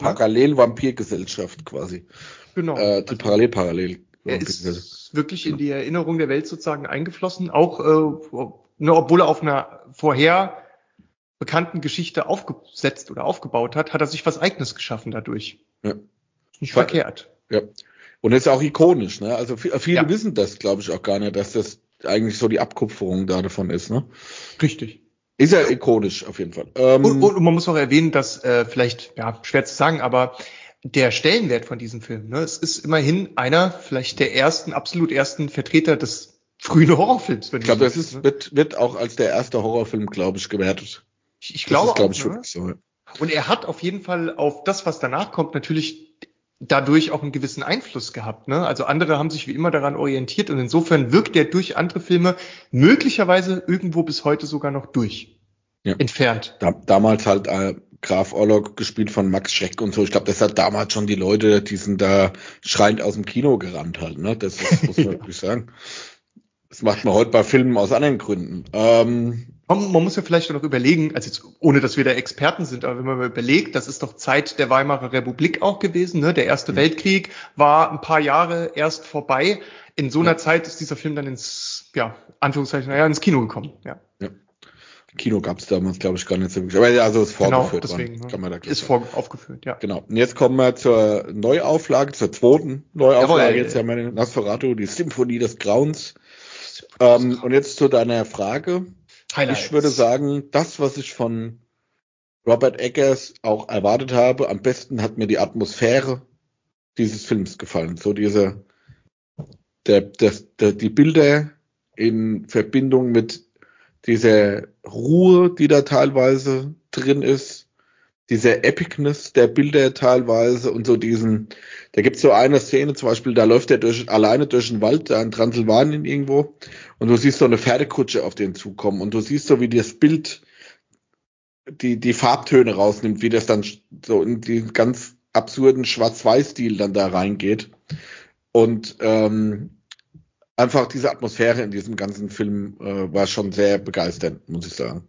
Parallel-Vampir-Gesellschaft quasi. Genau. Äh, die also, Parallel-Parallel. Er ist wirklich in die Erinnerung der Welt sozusagen eingeflossen, auch äh, ne, obwohl er auf einer vorher bekannten Geschichte aufgesetzt oder aufgebaut hat, hat er sich was Eigenes geschaffen dadurch. Ja. Nicht Ver- verkehrt. Ja. Und das ist auch ikonisch, ne? Also viele, viele ja. wissen das, glaube ich, auch gar nicht, dass das eigentlich so die Abkupferung da davon ist, ne? Richtig. Ist ja ikonisch auf jeden Fall. Ähm, und, und, und man muss auch erwähnen, dass äh, vielleicht, ja, schwer zu sagen, aber der Stellenwert von diesem Film, ne, es ist immerhin einer vielleicht der ersten, absolut ersten Vertreter des frühen Horrorfilms. Ich glaube, das ist, ne? wird, wird auch als der erste Horrorfilm, glaube ich, gewertet. Ich, ich glaube das ist, glaub auch, ich, ne? so. Und er hat auf jeden Fall auf das, was danach kommt, natürlich dadurch auch einen gewissen Einfluss gehabt. Ne? Also andere haben sich wie immer daran orientiert und insofern wirkt er durch andere Filme möglicherweise irgendwo bis heute sogar noch durch. Ja. Entfernt. Da, damals halt äh, Graf Orlok, gespielt von Max Schreck und so. Ich glaube, das hat damals schon die Leute, die sind da schreiend aus dem Kino gerannt halt. Ne? Das, das muss man wirklich sagen. Das macht man heute bei Filmen aus anderen Gründen. Ähm, man, man muss ja vielleicht noch überlegen, also jetzt, ohne dass wir da Experten sind, aber wenn man mal überlegt, das ist doch Zeit der Weimarer Republik auch gewesen. Ne? Der Erste mhm. Weltkrieg war ein paar Jahre erst vorbei. In so einer ja. Zeit ist dieser Film dann ins, ja, Anführungszeichen, naja, ins Kino gekommen. Ja. ja. Kino gab es damals, glaube ich, gar nicht so wirklich. Aber ja, also ist vorgeführt. Genau, deswegen, worden, kann man da ist vor, aufgeführt, ja. Genau. Und jetzt kommen wir zur Neuauflage, zur zweiten Neuauflage. Jawohl, jetzt haben wir den Nosferatu, die Symphonie des Grauens. Ähm, und jetzt zu deiner Frage. Highlights. Ich würde sagen, das, was ich von Robert Eggers auch erwartet habe, am besten hat mir die Atmosphäre dieses Films gefallen. So diese, der, das, der, die Bilder in Verbindung mit dieser Ruhe, die da teilweise drin ist, dieser Epicness der Bilder teilweise und so diesen, da gibt's so eine Szene zum Beispiel, da läuft er durch, alleine durch den Wald, da in Transsilvanien irgendwo, und du siehst so eine Pferdekutsche auf den zukommen und du siehst so, wie das Bild die, die Farbtöne rausnimmt, wie das dann so in diesen ganz absurden Schwarz-Weiß-Stil dann da reingeht. Und ähm, einfach diese Atmosphäre in diesem ganzen Film äh, war schon sehr begeisternd, muss ich sagen.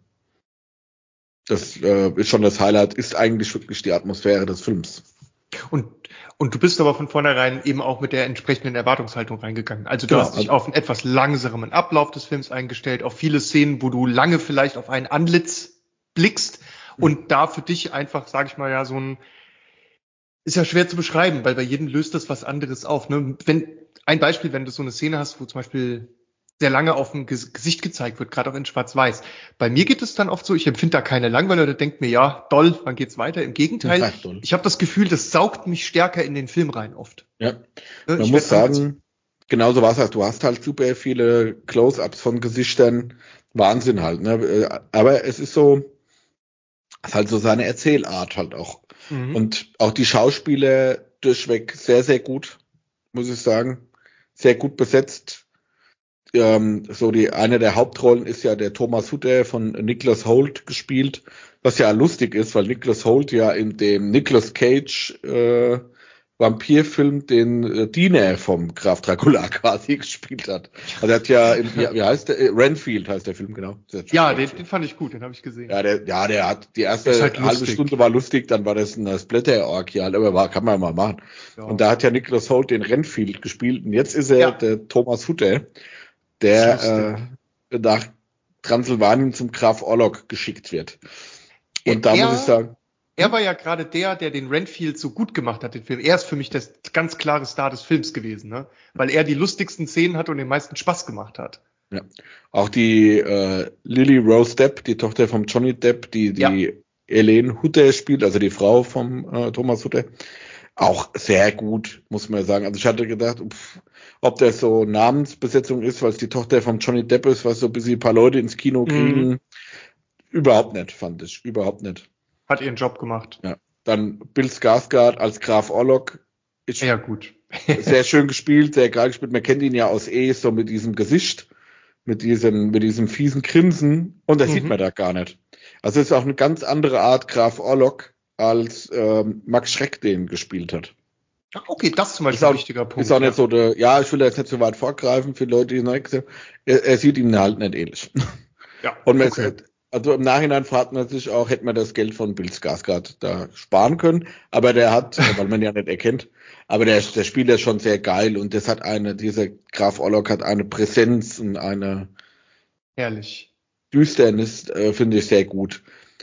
Das äh, ist schon das Highlight, ist eigentlich wirklich die Atmosphäre des Films. Und und du bist aber von vornherein eben auch mit der entsprechenden Erwartungshaltung reingegangen. Also du genau. hast dich auf einen etwas langsamen Ablauf des Films eingestellt, auf viele Szenen, wo du lange vielleicht auf ein Antlitz blickst mhm. und da für dich einfach, sag ich mal, ja, so ein, ist ja schwer zu beschreiben, weil bei jedem löst das was anderes auf. Ne? Wenn ein Beispiel, wenn du so eine Szene hast, wo zum Beispiel sehr lange auf dem Gesicht gezeigt wird, gerade auch in Schwarz-Weiß. Bei mir geht es dann oft so, ich empfinde da keine Langeweile oder denke mir, ja, doll, wann geht's weiter? Im Gegenteil, ja, ich habe das Gefühl, das saugt mich stärker in den Film rein oft. Ja, man ich muss sagen, genauso war es halt, du hast halt super viele Close-Ups von Gesichtern, Wahnsinn halt, ne? Aber es ist so, es ist halt so seine Erzählart halt auch. Mhm. Und auch die Schauspieler durchweg sehr, sehr gut, muss ich sagen. Sehr gut besetzt. Ähm, so die eine der Hauptrollen ist ja der Thomas Hutter von Nicholas Hoult gespielt, was ja lustig ist, weil Nicholas Hoult ja in dem Nicolas Cage äh, Vampirfilm, den äh, Diener vom Graf Dracula quasi gespielt hat. Also er hat ja, im, wie, wie heißt der? Äh, Renfield heißt der Film, genau. Ja, den, den fand ich gut, den habe ich gesehen. Ja, der, ja, der hat, die erste halt halbe lustig. Stunde war lustig, dann war das ein Splatter-Orgie, aber war, kann man mal machen. Ja. Und da hat ja Nicholas Hoult den Renfield gespielt und jetzt ist er ja. der Thomas Hutter, der äh, nach Transsilvanien zum Graf Orlok geschickt wird. Und er, da muss ich sagen, er war ja gerade der, der den Renfield so gut gemacht hat, den Film. Er ist für mich das ganz klare Star des Films gewesen, ne? Weil er die lustigsten Szenen hat und den meisten Spaß gemacht hat. Ja. Auch die äh, Lily Rose Depp, die Tochter vom Johnny Depp, die die ja. Elaine Hutter spielt, also die Frau vom äh, Thomas Hutter, auch sehr gut, muss man sagen. Also ich hatte gedacht, pff, ob das so Namensbesetzung ist, weil es die Tochter vom Johnny Depp ist, was so ein bisschen ein paar Leute ins Kino kriegen. Mhm. Überhaupt nicht, fand ich. Überhaupt nicht. Hat ihren Job gemacht. Ja. Dann Bill Skarsgård als Graf Orlok. Ich, ja, gut. Sehr schön gespielt, sehr geil gespielt. Man kennt ihn ja aus E, so mit diesem Gesicht, mit diesem, mit diesem fiesen Grinsen. Und das mhm. sieht man da gar nicht. Also es ist auch eine ganz andere Art Graf Orlok, als ähm, Max Schreck den gespielt hat. Okay, das ist zum Beispiel auch, ein wichtiger Punkt. Ist auch ja. nicht so der, ja, ich will jetzt nicht so weit vorgreifen für Leute, die neu gesehen haben. Er, er sieht ihm halt nicht ähnlich. Ja, und man okay. ist, also im Nachhinein fragt man sich auch, hätte man das Geld von Bill Skarsgård da sparen können, aber der hat, weil man ja nicht erkennt, aber der, der Spieler ist schon sehr geil und das hat eine, dieser Graf Orlok hat eine Präsenz und eine Herrlich. Düsternis, äh, finde ich sehr gut.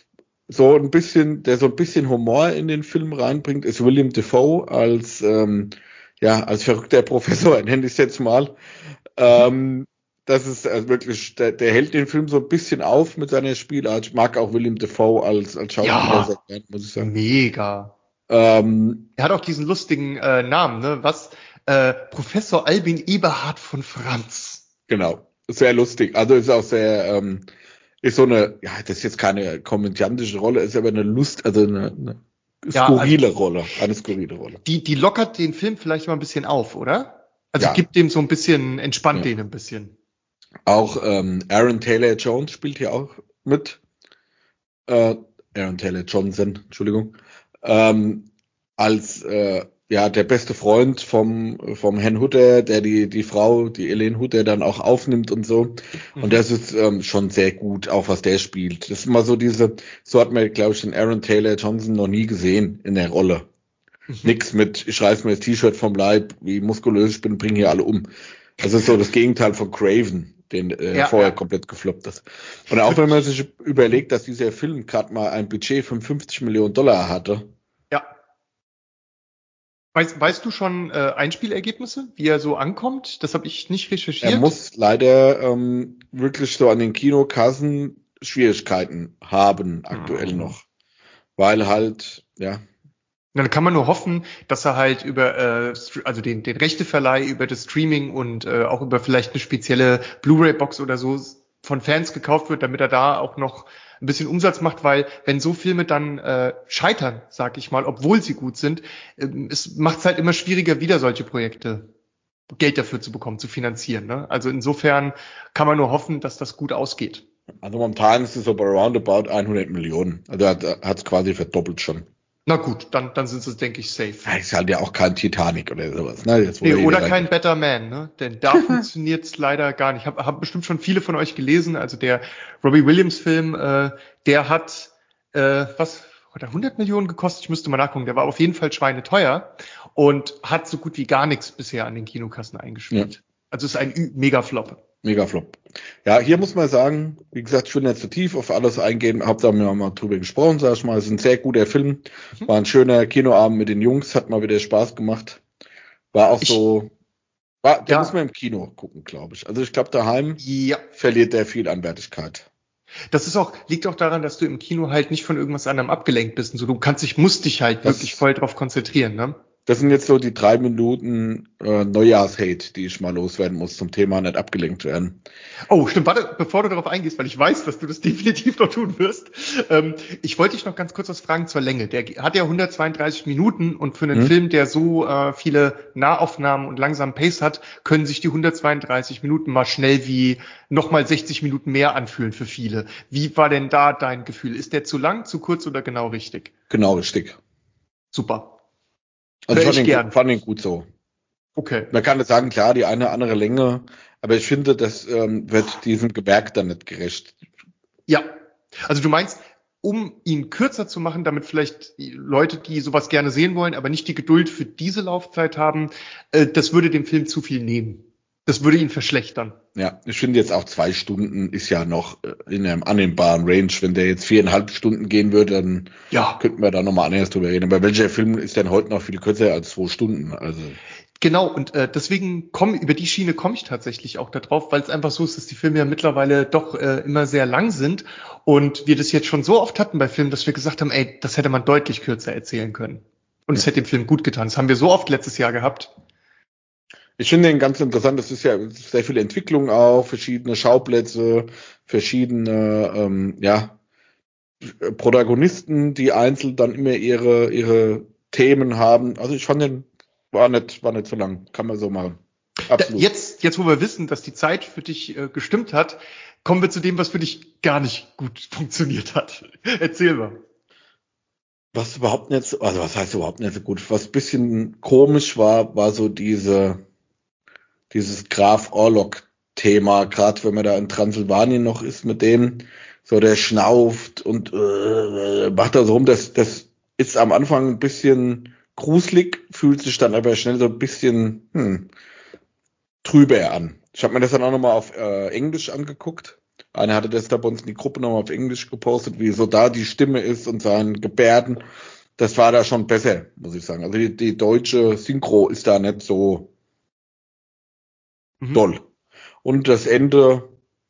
So ein bisschen, der so ein bisschen Humor in den Film reinbringt, ist William Dafoe als, ähm, ja, als verrückter Professor, nenne ich es jetzt mal. Ähm, das ist also wirklich, der, der hält den Film so ein bisschen auf mit seiner Spielart. Ich mag auch William Dafoe als, als Schauspieler ja, sehr gerne, muss ich sagen. Mega. Ähm, er hat auch diesen lustigen äh, Namen, ne? Was? Äh, Professor Albin Eberhard von Franz. Genau, sehr lustig. Also ist auch sehr, ähm, ist so eine, ja, das ist jetzt keine komödiantische Rolle, ist aber eine Lust, also eine, eine skurrile ja, also, Rolle, eine skurrile Rolle. Die, die lockert den Film vielleicht mal ein bisschen auf, oder? Also ja. gibt dem so ein bisschen, entspannt ja. den ein bisschen. Auch ähm, Aaron Taylor Jones spielt hier auch mit. Äh, Aaron Taylor Johnson, Entschuldigung. Ähm, als äh, ja der beste Freund vom vom Herrn Hutter, der die die Frau, die Elaine Hutter dann auch aufnimmt und so. Mhm. Und das ist ähm, schon sehr gut, auch was der spielt. Das ist mal so diese, so hat man, glaube ich, den Aaron Taylor Johnson noch nie gesehen in der Rolle. Mhm. Nix mit, ich reiß mir das T-Shirt vom Leib, wie muskulös ich bin, bring hier alle um. Das ist so das Gegenteil von Craven, den äh, ja, vorher ja. komplett gefloppt ist. Und auch wenn man sich überlegt, dass dieser Film gerade mal ein Budget von fünfzig Millionen Dollar hatte. Ja. Weißt, weißt du schon äh, Einspielergebnisse, wie er so ankommt? Das habe ich nicht recherchiert. Er muss leider ähm, wirklich so an den Kinokassen Schwierigkeiten haben, aktuell mhm. noch. Weil halt, ja. Dann kann man nur hoffen, dass er halt über äh, also den, den Rechteverleih, über das Streaming und äh, auch über vielleicht eine spezielle Blu-ray-Box oder so von Fans gekauft wird, damit er da auch noch ein bisschen Umsatz macht, weil wenn so Filme dann äh, scheitern, sag ich mal, obwohl sie gut sind, äh, es macht es halt immer schwieriger, wieder solche Projekte Geld dafür zu bekommen, zu finanzieren. Ne? Also insofern kann man nur hoffen, dass das gut ausgeht. Also momentan ist es so bei roundabout hundert Millionen. Also hat es quasi verdoppelt schon. Na gut, dann, dann sind sie, denke ich, safe. Ja, ist halt ja auch kein Titanic oder sowas. Ne? Jetzt, nee, oder kein Better Man, ne? Denn da funktioniert's leider gar nicht. Ich habe hab bestimmt schon viele von euch gelesen. Also der Robbie Williams-Film, äh, der hat, äh, was, hat er hundert Millionen gekostet? Ich müsste mal nachgucken. Der war auf jeden Fall schweineteuer und hat so gut wie gar nichts bisher an den Kinokassen eingespielt. Ja. Also ist ein Mega-Flop. Mega-Flop. Ja, hier muss man sagen, wie gesagt, ich will nicht zu tief auf alles eingehen, hab da mal drüber gesprochen, sag ich mal, es ist ein sehr guter Film, war ein schöner Kinoabend mit den Jungs, hat mal wieder Spaß gemacht, war auch ich, so, war, da ja. muss man im Kino gucken, glaube ich. Also ich glaube, daheim ja. verliert der viel an Wertigkeit. Das ist auch, liegt auch daran, dass du im Kino halt nicht von irgendwas anderem abgelenkt bist und so, du kannst dich, musst dich halt das wirklich voll drauf konzentrieren, ne? Das sind jetzt so die drei Minuten äh, Neujahrs-Hate, die ich mal loswerden muss zum Thema nicht abgelenkt werden. Oh, stimmt. Warte, bevor du darauf eingehst, weil ich weiß, dass du das definitiv noch tun wirst. Ähm, ich wollte dich noch ganz kurz was fragen zur Länge. Der hat ja hundertzweiunddreißig Minuten und für einen hm. Film, der so äh, viele Nahaufnahmen und langsamen Pace hat, können sich die hundertzweiunddreißig Minuten mal schnell wie nochmal sechzig Minuten mehr anfühlen für viele. Wie war denn da dein Gefühl? Ist der zu lang, zu kurz oder genau richtig? Genau richtig. Super. Also ich Hör fand ich ihn, gern. gut- fand ihn gut so. Okay. Man kann jetzt sagen, klar, die eine andere Länge, aber ich finde, das ähm, wird diesem Gewerk dann nicht gerecht. Ja. Also du meinst, um ihn kürzer zu machen, damit vielleicht die Leute, die sowas gerne sehen wollen, aber nicht die Geduld für diese Laufzeit haben, äh, das würde dem Film zu viel nehmen. Das würde ihn verschlechtern. Ja, ich finde jetzt auch zwei Stunden ist ja noch äh, in einem annehmbaren Range. Wenn der jetzt viereinhalb Stunden gehen würde, dann Ja. könnten wir da nochmal anders drüber reden. Aber welcher Film ist denn heute noch viel kürzer als zwei Stunden? Also Genau, und äh, deswegen komm, über die Schiene komme ich tatsächlich auch da drauf, weil es einfach so ist, dass die Filme ja mittlerweile doch äh, immer sehr lang sind und wir das jetzt schon so oft hatten bei Filmen, dass wir gesagt haben, ey, das hätte man deutlich kürzer erzählen können. Und es hätte dem Film gut getan. Das haben wir so oft letztes Jahr gehabt. ich finde den ganz interessant. Das ist ja sehr viel Entwicklung auch, verschiedene Schauplätze, verschiedene ähm, ja Protagonisten, die einzeln dann immer ihre ihre Themen haben. Also ich fand den war nicht war nicht so lang, kann man so machen. Da, Absolut. jetzt, jetzt, wo wir wissen, dass die Zeit für dich äh, gestimmt hat, kommen wir zu dem, was für dich gar nicht gut funktioniert hat. Erzähl mal. Was überhaupt nicht, so- also was heißt überhaupt nicht so gut? Was ein bisschen komisch war, war so diese, dieses Graf Orlok-Thema, gerade wenn man da in Transsilvanien noch ist mit dem, so der schnauft und äh, macht da so rum. Das, das ist am Anfang ein bisschen gruselig, fühlt sich dann aber schnell so ein bisschen hm, trüber an. Ich habe mir das dann auch nochmal auf äh, Englisch angeguckt. Einer hatte das da bei uns in die Gruppe nochmal auf Englisch gepostet, wie so da die Stimme ist und seinen Gebärden. Das war da schon besser, muss ich sagen. Also die, die deutsche Synchro ist da nicht so Mhm. doll. Und das Ende,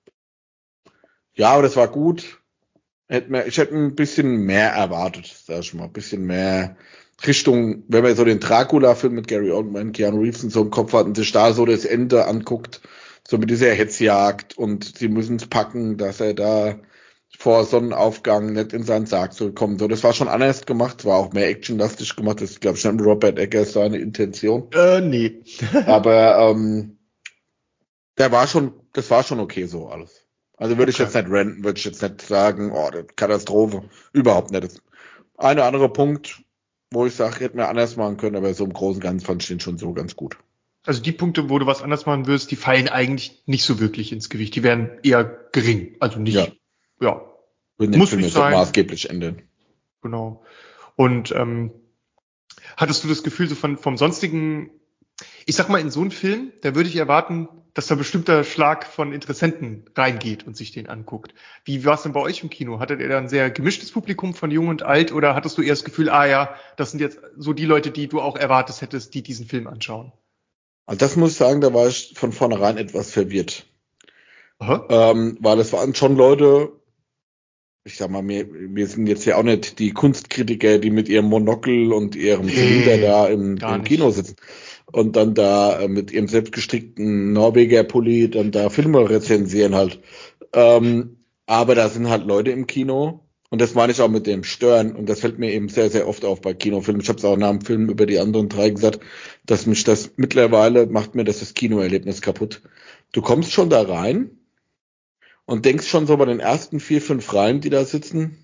ja, aber das war gut. Hätte mir, ich hätte ein bisschen mehr erwartet, sag ich mal. Ein bisschen mehr Richtung, wenn man so den Dracula-Film mit Gary Oldman, Keanu Reeves und so im Kopf hat und sich da so das Ende anguckt, so mit dieser Hetzjagd und sie müssen es packen, dass er da vor Sonnenaufgang nicht in seinen Sarg zurückkommt. So, das war schon anders gemacht, war auch mehr actionlastig gemacht. Das ist, glaube ich, schon Robert Eggers seine Intention. Äh, nee. Aber ähm, der war schon, das war schon okay so alles. Also würde ich Okay. jetzt nicht ranten, würde ich jetzt nicht sagen, oh, das ist Katastrophe. Überhaupt nicht. Das ein oder andere Punkt, wo ich sage, hätten wir anders machen können, aber so im Großen und Ganzen fand ich den schon so ganz gut. Also die Punkte, wo du was anders machen wirst, die fallen eigentlich nicht so wirklich ins Gewicht. Die werden eher gering. Also nicht, Ja. ja, Würden den Muss Film nicht jetzt nicht sein. maßgeblich ändern. genau. Und ähm, hattest du das Gefühl so von vom sonstigen, ich sag mal, in so einen Film, da würde ich erwarten, dass da bestimmter Schlag von Interessenten reingeht und sich den anguckt. Wie war es denn bei euch im Kino? Hattet ihr da ein sehr gemischtes Publikum von jung und alt oder hattest du eher das Gefühl, ah ja, das sind jetzt so die Leute, die du auch erwartet hättest, die diesen Film anschauen? Also das muss ich sagen, da war ich von vornherein etwas verwirrt. Aha. Ähm, weil es waren schon Leute, ich sag mal, wir, wir sind jetzt ja auch nicht die Kunstkritiker, die mit ihrem Monokel und ihrem Nee, Zylinder da im, gar im nicht. Kino sitzen und dann da äh, mit ihrem selbstgestrickten Norweger-Pulli dann da Filme rezensieren halt. Ähm, aber da sind halt Leute im Kino und das meine ich auch mit dem Stören und das fällt mir eben sehr, sehr oft auf bei Kinofilmen. Ich habe es auch nach dem Film über die anderen drei gesagt, dass mich das mittlerweile macht mir das das Kinoerlebnis kaputt. Du kommst schon da rein und denkst schon so bei den ersten vier, fünf Reihen, die da sitzen,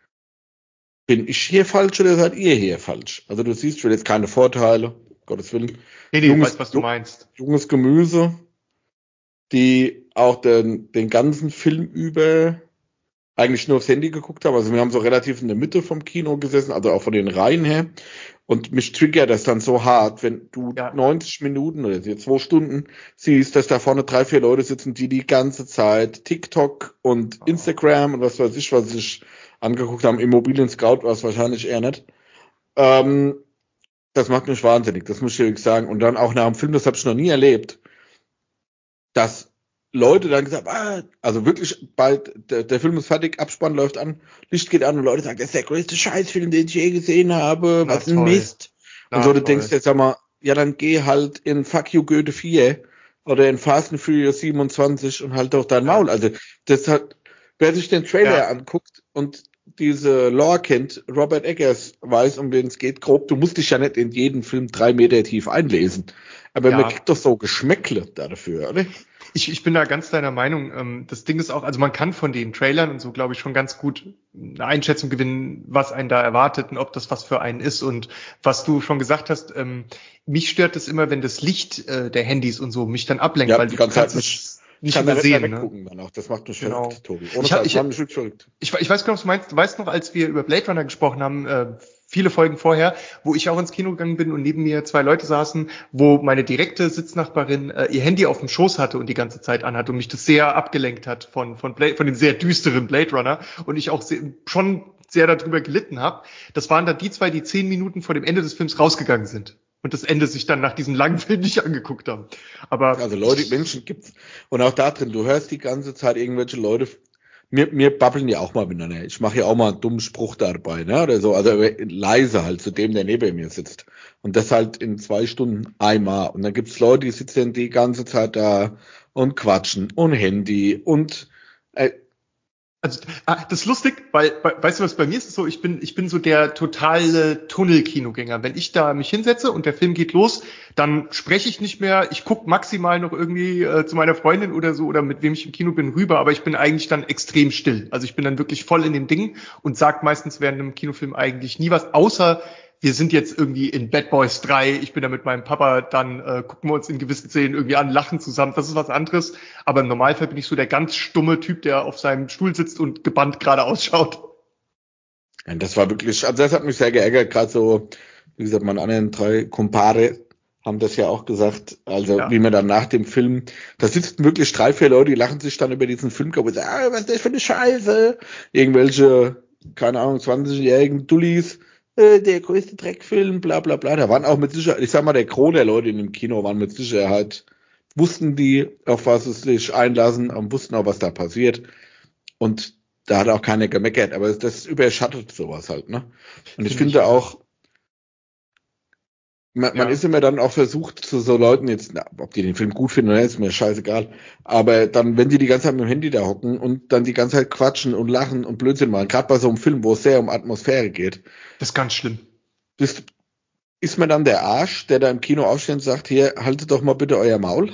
bin ich hier falsch oder seid ihr hier falsch? Also du siehst, ich will jetzt keine Vorteile, Gottes Willen. Nee, nee, Junges- ich weiß, was du meinst. Junges Gemüse, die auch den, den ganzen Film über eigentlich nur aufs Handy geguckt haben. Also wir haben so relativ in der Mitte vom Kino gesessen, also auch von den Reihen her. Und mich triggert das dann so hart, wenn du Ja. neunzig Minuten oder jetzt zwei Stunden siehst, dass da vorne drei, vier Leute sitzen, die die ganze Zeit TikTok und Oh. Instagram und was weiß ich, was sich angeguckt haben. Immobilien Scout war es wahrscheinlich eher nicht. Ähm, das macht mich wahnsinnig, das muss ich wirklich sagen. Und dann auch nach dem Film, das habe ich noch nie erlebt, dass Leute dann gesagt, ah, also wirklich bald, der, der Film ist fertig, Abspann läuft an, Licht geht an und Leute sagen, das ist der größte Scheißfilm, den ich je gesehen habe, Na, was ein toll. Mist. Na, Und so, du toll. denkst jetzt, sag mal, ja, dann geh halt in Fuck You Goethe vier oder in Fast and Furious siebenundzwanzig und halt doch dein Ja. Maul. Also, das hat, wer sich den Trailer Ja. anguckt und diese Lore kennt, Robert Eggers weiß, um wen es geht, grob, du musst dich ja nicht in jeden Film drei Meter tief einlesen. Aber Ja. man kriegt doch so Geschmäckle dafür, oder? Ich, ich bin da ganz deiner Meinung. Ähm, das Ding ist auch, also man kann von den Trailern und so, glaube ich, schon ganz gut eine Einschätzung gewinnen, was einen da erwartet und ob das was für einen ist. Und was du schon gesagt hast, ähm, mich stört es immer, wenn das Licht äh, der Handys und so mich dann ablenkt, Ja, weil die du ganze Zeit kannst nicht, es nicht kann mehr man sehen. nicht Ne? weggucken dann auch. Das macht mich Genau. verrückt, Tobi. Ohne Ich, Scheiß, ich, macht mich wirklich verrückt. ich, ich weiß genau, was du meinst. Du weißt noch, als wir über Blade Runner gesprochen haben, äh, viele Folgen vorher, wo ich auch ins Kino gegangen bin und neben mir zwei Leute saßen, wo meine direkte Sitznachbarin äh, ihr Handy auf dem Schoß hatte und die ganze Zeit anhat und mich das sehr abgelenkt hat von von, Blade, von den sehr düsteren Blade Runner und ich auch sehr, schon sehr darüber gelitten habe. Das waren dann die zwei, die zehn Minuten vor dem Ende des Films rausgegangen sind und das Ende sich dann nach diesem langen Film nicht angeguckt haben. Aber also Leute, Menschen gibt's. Und auch da drin, du hörst die ganze Zeit irgendwelche Leute. Mir, mir babbeln ja auch mal miteinander. Ich mache ja auch mal einen dummen Spruch dabei, ne? Oder so, also leise halt zu dem, der neben mir sitzt. Und das halt in zwei Stunden einmal. Und dann gibt's Leute, die sitzen die ganze Zeit da und quatschen und Handy und äh, Also ah, das ist lustig, weil weißt du was, bei mir ist es so, ich bin ich bin so der totale Tunnelkinogänger. Wenn ich da mich hinsetze und der Film geht los, dann spreche ich nicht mehr, ich gucke maximal noch irgendwie äh, zu meiner Freundin oder so oder mit wem ich im Kino bin rüber, aber ich bin eigentlich dann extrem still. Also ich bin dann wirklich voll in dem Ding und sag meistens während einem Kinofilm eigentlich nie was, außer wir sind jetzt irgendwie in Bad Boys drei, ich bin da mit meinem Papa, dann äh, gucken wir uns in gewissen Szenen irgendwie an, lachen zusammen, das ist was anderes. Aber im Normalfall bin ich so der ganz stumme Typ, der auf seinem Stuhl sitzt und gebannt gerade ausschaut. ja, das war wirklich, also das hat mich sehr geärgert, gerade so, wie gesagt, meine anderen drei Kumpare haben das ja auch gesagt, also ja. Wie man dann nach dem Film, da sitzen wirklich drei, vier Leute, die lachen sich dann über diesen Film kaputt und sagen, ah, was ist das für eine Scheiße? Irgendwelche, keine Ahnung, zwanzigjährigen Dullis, der größte Dreckfilm, bla bla bla. Da waren auch mit Sicherheit, ich sag mal, der Gros der Leute in dem Kino waren mit Sicherheit, wussten die, auf was es sich einlassen und wussten auch, was da passiert. Und da hat auch keiner gemeckert, aber das überschattet sowas halt, ne? Und ich finde, finde auch, man, ja. man ist immer dann auch versucht, zu so Leuten jetzt, na, ob die den Film gut finden oder nicht, ist mir scheißegal, aber dann, wenn die die ganze Zeit mit dem Handy da hocken und dann die ganze Zeit quatschen und lachen und Blödsinn machen, gerade bei so einem Film, wo es sehr um Atmosphäre geht. Das ist ganz schlimm. Ist, ist man dann der Arsch, der da im Kino aufsteht und sagt, hier, haltet doch mal bitte euer Maul?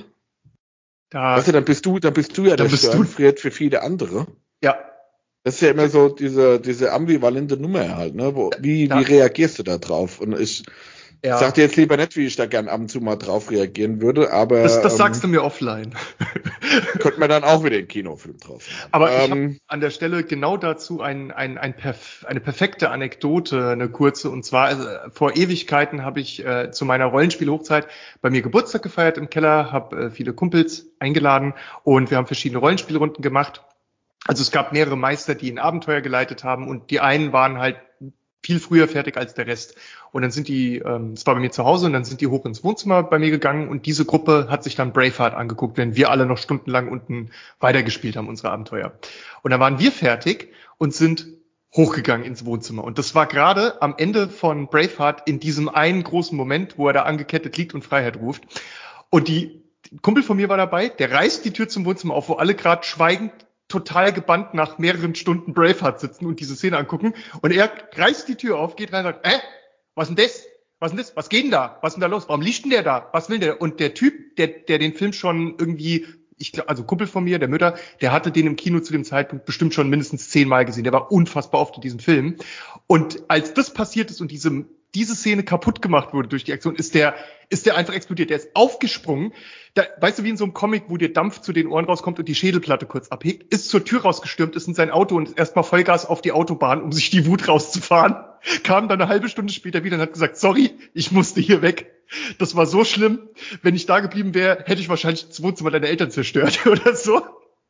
Da, weißt du, dann bist du, dann bist du ja der Störenfried für viele andere. Ja. Das ist ja immer so diese, diese ambivalente Nummer halt, ne? Wo, wie, da, wie reagierst du da drauf? Und ich, Ja. Ich sag dir jetzt lieber nicht, wie ich da gern ab und zu mal drauf reagieren würde, aber... Das, das sagst ähm, du mir offline. Könnte man dann auch wieder einen Kinofilm draus machen. Aber ähm, ich habe an der Stelle genau dazu ein, ein, ein perf- eine perfekte Anekdote, eine kurze. Und zwar, also, vor Ewigkeiten habe ich äh, zu meiner Rollenspielhochzeit bei mir Geburtstag gefeiert im Keller, habe äh, viele Kumpels eingeladen und wir haben verschiedene Rollenspielrunden gemacht. Also es gab mehrere Meister, die ein Abenteuer geleitet haben und die einen waren halt viel früher fertig als der Rest. Und dann sind die, ähm, es war bei mir zu Hause, und dann sind die hoch ins Wohnzimmer bei mir gegangen und diese Gruppe hat sich dann Braveheart angeguckt, wenn wir alle noch stundenlang unten weitergespielt haben, unsere Abenteuer. Und dann waren wir fertig und sind hochgegangen ins Wohnzimmer. Und das war gerade am Ende von Braveheart in diesem einen großen Moment, wo er da angekettet liegt und Freiheit ruft. Und die ein Kumpel von mir war dabei, der reißt die Tür zum Wohnzimmer auf, wo alle gerade schweigend total gebannt nach mehreren Stunden Braveheart sitzen und diese Szene angucken. Und er reißt die Tür auf, geht rein und sagt, äh, was denn das? Was denn das? Was geht denn da? Was ist denn da los? Warum liegt denn der da? Was will der? Und der Typ, der, der den Film schon irgendwie, ich glaube, also Kumpel von mir, der Mütter, der hatte den im Kino zu dem Zeitpunkt bestimmt schon mindestens zehnmal gesehen. Der war unfassbar oft in diesem Film. Und als das passiert ist und diese, diese Szene kaputt gemacht wurde durch die Aktion, ist der, ist der einfach explodiert. Der ist aufgesprungen. Da, weißt du, wie in so einem Comic, wo dir Dampf zu den Ohren rauskommt und die Schädelplatte kurz abhegt, ist zur Tür rausgestürmt, ist in sein Auto und ist erstmal Vollgas auf die Autobahn, um sich die Wut rauszufahren. Kam dann eine halbe Stunde später wieder und hat gesagt, sorry, ich musste hier weg. Das war so schlimm. Wenn ich da geblieben wäre, hätte ich wahrscheinlich das Wohnzimmer deiner Eltern zerstört oder so.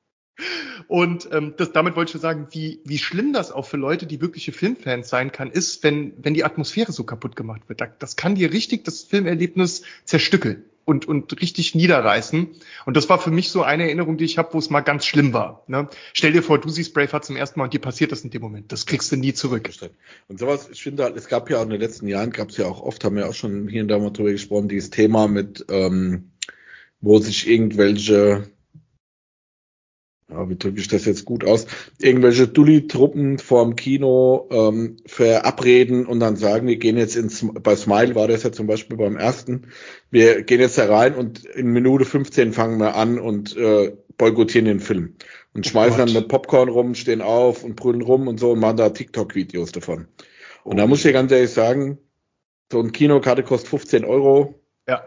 Und ähm, das, damit wollte ich schon sagen, wie, wie schlimm das auch für Leute, die wirkliche Filmfans sein kann, ist, wenn, wenn die Atmosphäre so kaputt gemacht wird. Das kann dir richtig das Filmerlebnis zerstückeln und, und richtig niederreißen. Und das war für mich so eine Erinnerung, die ich habe, wo es mal ganz schlimm war. Ne? Stell dir vor, du siehst Braveheart zum ersten Mal und dir passiert das in dem Moment. Das kriegst du nie zurück. Und sowas, ich finde halt, es gab ja auch in den letzten Jahren, gab es ja auch oft, haben wir auch schon hier und da mal drüber gesprochen, dieses Thema mit, ähm, wo sich irgendwelche ja, wie drücke ich das jetzt gut aus, irgendwelche Dulli-Truppen vorm Kino ähm, verabreden und dann sagen, wir gehen jetzt ins, bei Smile war das ja zum Beispiel beim ersten, wir gehen jetzt da rein und in Minute fünfzehn fangen wir an und äh, boykottieren den Film. Und schmeißen oh dann mit Popcorn rum, stehen auf und brüllen rum und so und machen da TikTok-Videos davon. Und oh, da muss ich dir ganz ehrlich sagen, so eine Kinokarte kostet fünfzehn Euro. Ja.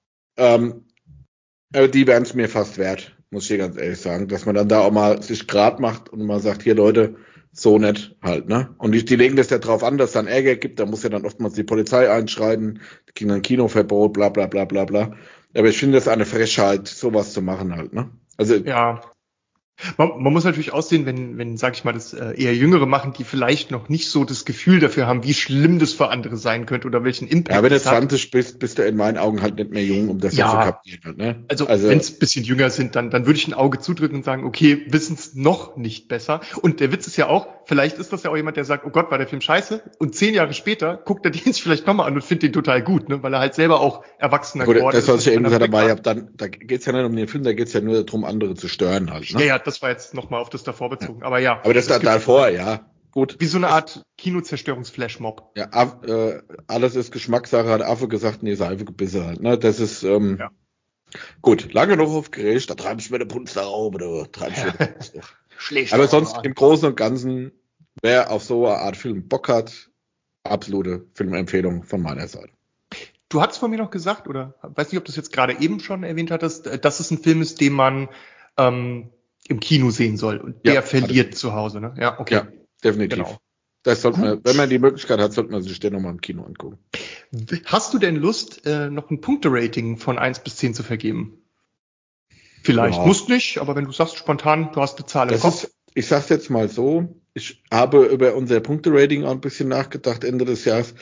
Ähm, aber die wären es mir fast wert, muss ich dir ganz ehrlich sagen, dass man dann da auch mal sich grad macht und mal sagt, hier Leute, so nett halt, ne? Und die, die legen das ja drauf an, dass es dann Ärger gibt, da muss ja dann oftmals die Polizei einschreiten, die kriegen dann Kinoverbot, bla bla bla bla bla. Aber ich finde das eine Frechheit, sowas zu machen halt, ne? Also ja. Man, man muss natürlich aussehen, wenn, wenn, sag ich mal, das äh, eher Jüngere machen, die vielleicht noch nicht so das Gefühl dafür haben, wie schlimm das für andere sein könnte oder welchen Impact. Ja, wenn du zwanzig bist, bist du in meinen Augen halt nicht mehr jung, um das ja, zu kapieren. Ne? Also, also wenn es ein bisschen jünger sind, dann, dann würde ich ein Auge zudrücken und sagen, okay, wissen es noch nicht besser. Und der Witz ist ja auch, vielleicht ist das ja auch jemand, der sagt, oh Gott, war der Film scheiße. Und zehn Jahre später guckt er den sich vielleicht nochmal an und findet den total gut, ne? Weil er halt selber auch erwachsener geworden ist. Das, was ich ja eben gesagt habe, hab, dann, da geht's ja nicht um den Film, da geht's ja nur darum, andere zu stören halt. Ne? Ja, ja, das war jetzt nochmal auf das davor bezogen. Ja. Aber ja. Aber das, das da davor, ja. Gut. Wie so eine Art Kinozerstörungsflashmob. Ja, Af, äh, alles ist Geschmackssache, hat Affe gesagt, nee, Seife gebissen halt. Ne? Das ist, ähm, ja. Gut, lange noch aufgeregt, da treib ich mir den Punz da oben, da treib ich mir den Punz da. Schlecht. Aber sonst im Großen und Ganzen, wer auf so eine Art Film Bock hat, absolute Filmempfehlung von meiner Seite. Du hattest von mir noch gesagt, oder weiß nicht, ob du es jetzt gerade eben schon erwähnt hattest, dass es ein Film ist, den man ähm, im Kino sehen soll und der ja, verliert zu Hause, ne? Ja, okay. Ja, definitiv. Genau. Das sollte man, wenn man die Möglichkeit hat, sollte man sich den nochmal im Kino angucken. Hast du denn Lust, äh, noch ein Punkterating von eins bis zehn zu vergeben? Vielleicht. Ja. Musst nicht, aber wenn du sagst spontan, du hast eine Zahl im das Kopf. Ist, ich sag's jetzt mal so, ich habe über unser Punkterating auch ein bisschen nachgedacht Ende des Jahres.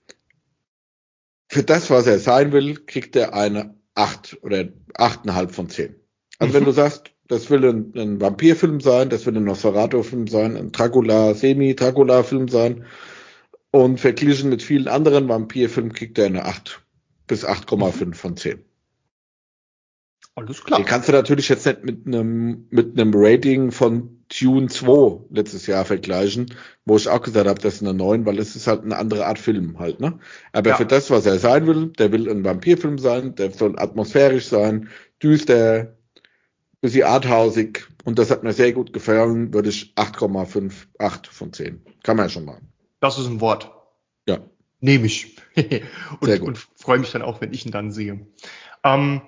Für das, was er sein will, kriegt er eine acht oder acht Komma fünf von zehn. Also mhm. wenn du sagst, das will ein, ein Vampirfilm sein, das will ein Nosferatu-Film sein, ein Dracula, Semi-Dracula-Film sein und verglichen mit vielen anderen Vampirfilmen kriegt er eine acht bis acht Komma fünf mhm. von zehn. Alles klar. Den kannst du natürlich jetzt nicht mit einem mit einem Rating von Dune zwei letztes Jahr vergleichen, wo ich auch gesagt habe, das ist eine neun, weil es ist halt eine andere Art Film halt, ne? Aber ja. für das, was er sein will, der will ein Vampirfilm sein, der soll atmosphärisch sein, düster, bisschen arthausig und das hat mir sehr gut gefallen, würde ich acht Komma fünf acht von zehn. Kann man ja schon machen. Das ist ein Wort. Ja. Nehme ich. und, und freue mich dann auch, wenn ich ihn dann sehe. Ähm,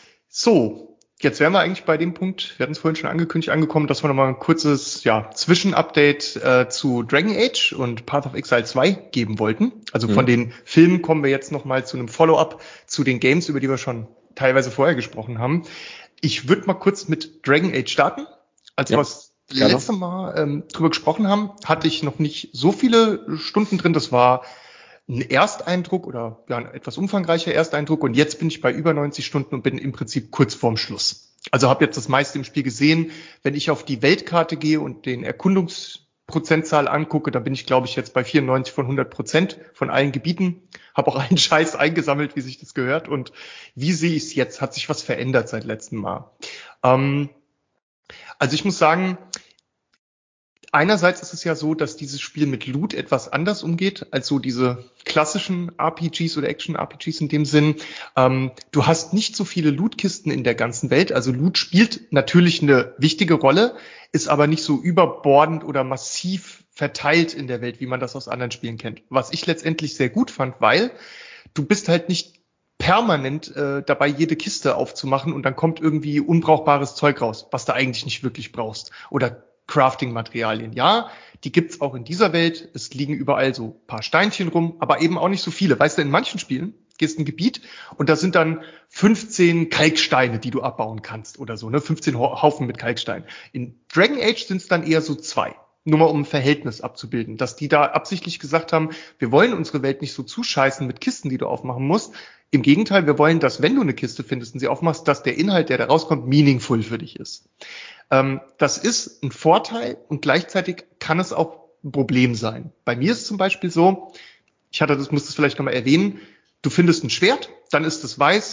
so, jetzt wären wir eigentlich bei dem Punkt, wir hatten es vorhin schon angekündigt, angekommen, dass wir nochmal ein kurzes ja, Zwischenupdate äh, zu Dragon Age und Path of Exile zwei geben wollten. Also mhm. von den Filmen kommen wir jetzt nochmal zu einem Follow-up zu den Games, über die wir schon teilweise vorher gesprochen haben. Ich würde mal kurz mit Dragon Age starten. Als ja, wir das letzte Mal ähm, drüber gesprochen haben, hatte ich noch nicht so viele Stunden drin. Das war ein Ersteindruck oder ja, ein etwas umfangreicher Ersteindruck. Und jetzt bin ich bei über neunzig Stunden und bin im Prinzip kurz vorm Schluss. Also habe jetzt das meiste im Spiel gesehen. Wenn ich auf die Weltkarte gehe und den Erkundungsprozentzahl angucke, dann bin ich, glaube ich, jetzt bei vierundneunzig von hundert Prozent von allen Gebieten. Habe auch allen Scheiß eingesammelt, wie sich das gehört. Und wie sehe ich es jetzt? Hat sich was verändert seit letztem Mal? Ähm, also ich muss sagen, einerseits ist es ja so, dass dieses Spiel mit Loot etwas anders umgeht als so diese klassischen R P Gs oder Action-R P Gs in dem Sinn. Ähm, du hast nicht so viele Lootkisten in der ganzen Welt. Also Loot spielt natürlich eine wichtige Rolle, ist aber nicht so überbordend oder massiv verteilt in der Welt, wie man das aus anderen Spielen kennt. Was ich letztendlich sehr gut fand, weil du bist halt nicht permanent äh, dabei, jede Kiste aufzumachen und dann kommt irgendwie unbrauchbares Zeug raus, was du eigentlich nicht wirklich brauchst. Oder Crafting-Materialien. Ja, die gibt's auch in dieser Welt. Es liegen überall so ein paar Steinchen rum, aber eben auch nicht so viele. Weißt du, in manchen Spielen gehst ein Gebiet und da sind dann fünfzehn Kalksteine, die du abbauen kannst oder so, ne? fünfzehn Haufen mit Kalkstein. In Dragon Age sind es dann eher so zwei. Nur mal um ein Verhältnis abzubilden. Dass die da absichtlich gesagt haben, wir wollen unsere Welt nicht so zuscheißen mit Kisten, die du aufmachen musst. Im Gegenteil, wir wollen, dass wenn du eine Kiste findest und sie aufmachst, dass der Inhalt, der da rauskommt, meaningful für dich ist. Ähm, das ist ein Vorteil und gleichzeitig kann es auch ein Problem sein. Bei mir ist es zum Beispiel so, ich hatte das, muss das vielleicht nochmal erwähnen, du findest ein Schwert, dann ist es weiß,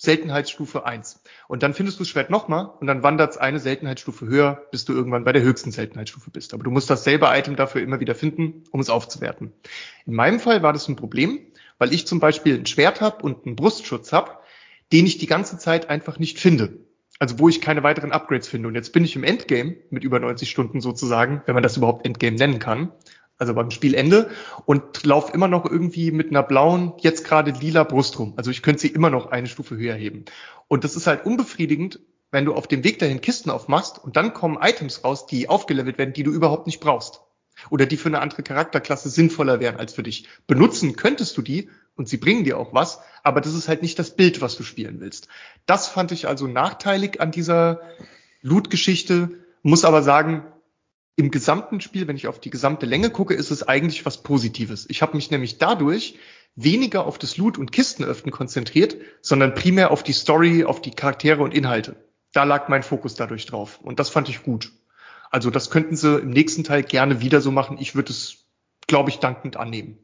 Seltenheitsstufe eins. Und dann findest du das Schwert nochmal und dann wandert es eine Seltenheitsstufe höher, bis du irgendwann bei der höchsten Seltenheitsstufe bist. Aber du musst dasselbe Item dafür immer wieder finden, um es aufzuwerten. In meinem Fall war das ein Problem, weil ich zum Beispiel ein Schwert habe und einen Brustschutz habe, den ich die ganze Zeit einfach nicht finde. Also wo ich keine weiteren Upgrades finde. Und jetzt bin ich im Endgame mit über neunzig Stunden sozusagen, wenn man das überhaupt Endgame nennen kann. Also beim Spielende und laufe immer noch irgendwie mit einer blauen, jetzt gerade lila Brust rum. Also ich könnte sie immer noch eine Stufe höher heben. Und das ist halt unbefriedigend, wenn du auf dem Weg dahin Kisten aufmachst und dann kommen Items raus, die aufgelevelt werden, die du überhaupt nicht brauchst. Oder die für eine andere Charakterklasse sinnvoller wären als für dich. Benutzen könntest du die und sie bringen dir auch was, aber das ist halt nicht das Bild, was du spielen willst. Das fand ich also nachteilig an dieser Loot-Geschichte, muss aber sagen, im gesamten Spiel, wenn ich auf die gesamte Länge gucke, ist es eigentlich was Positives. Ich habe mich nämlich dadurch weniger auf das Loot- und Kistenöffnen konzentriert, sondern primär auf die Story, auf die Charaktere und Inhalte. Da lag mein Fokus dadurch drauf. Und das fand ich gut. Also das könnten sie im nächsten Teil gerne wieder so machen. Ich würde es, glaube ich, dankend annehmen.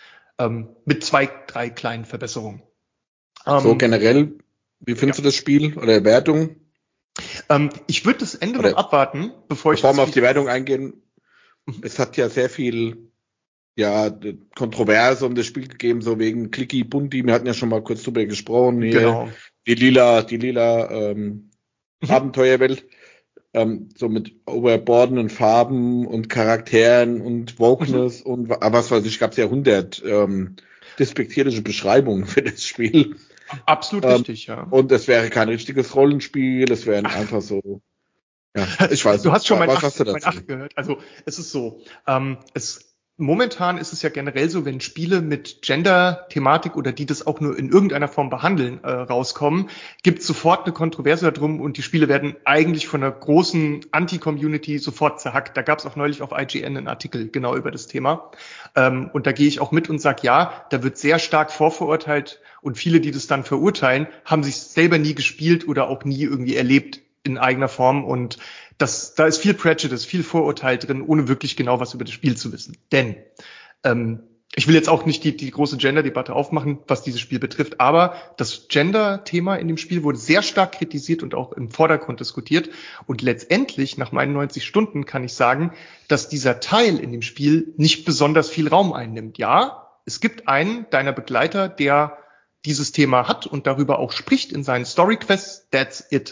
Ähm, mit zwei, drei kleinen Verbesserungen. So Ähm, generell, wie findest ja. du das Spiel oder Wertung? Ähm, ich würde das Ende Oder noch abwarten, bevor ich Bevor das wir auf die Video- Wertung eingehen, es hat ja sehr viel ja, Kontroverse um das Spiel gegeben, so wegen Clicky Bunti. Wir hatten ja schon mal kurz drüber gesprochen. Hier, Genau. Die lila, die lila ähm, Mhm. Abenteuerwelt, ähm, so mit overbordenden Farben und Charakteren und Wokeness Mhm. und wa- was weiß ich, gab es ja hundert ähm, despektierliche Beschreibungen für das Spiel. Absolut Ähm, richtig, ja. Und es wäre kein richtiges Rollenspiel, es wären einfach so, ja, ich weiß Du nicht. hast schon mein Was Ach, hast du mein dazu? Ach gehört. Also es ist so, ähm, es momentan ist es ja generell so, wenn Spiele mit Gender-Thematik oder die das auch nur in irgendeiner Form behandeln, äh, rauskommen, gibt es sofort eine Kontroverse darum und die Spiele werden eigentlich von einer großen Anti-Community sofort zerhackt. Da gab es auch neulich auf I G N einen Artikel genau über das Thema. Ähm, und da gehe ich auch mit und sage, ja, da wird sehr stark vorverurteilt und viele, die das dann verurteilen, haben sich selber nie gespielt oder auch nie irgendwie erlebt in eigener Form und das, da ist viel Prejudice, viel Vorurteil drin, ohne wirklich genau was über das Spiel zu wissen. Denn ähm, ich will jetzt auch nicht die, die große Gender-Debatte aufmachen, was dieses Spiel betrifft, aber das Gender-Thema in dem Spiel wurde sehr stark kritisiert und auch im Vordergrund diskutiert. Und letztendlich, nach meinen neunzig Stunden, kann ich sagen, dass dieser Teil in dem Spiel nicht besonders viel Raum einnimmt. Ja, es gibt einen deiner Begleiter, der dieses Thema hat und darüber auch spricht in seinen Story-Quests. That's it.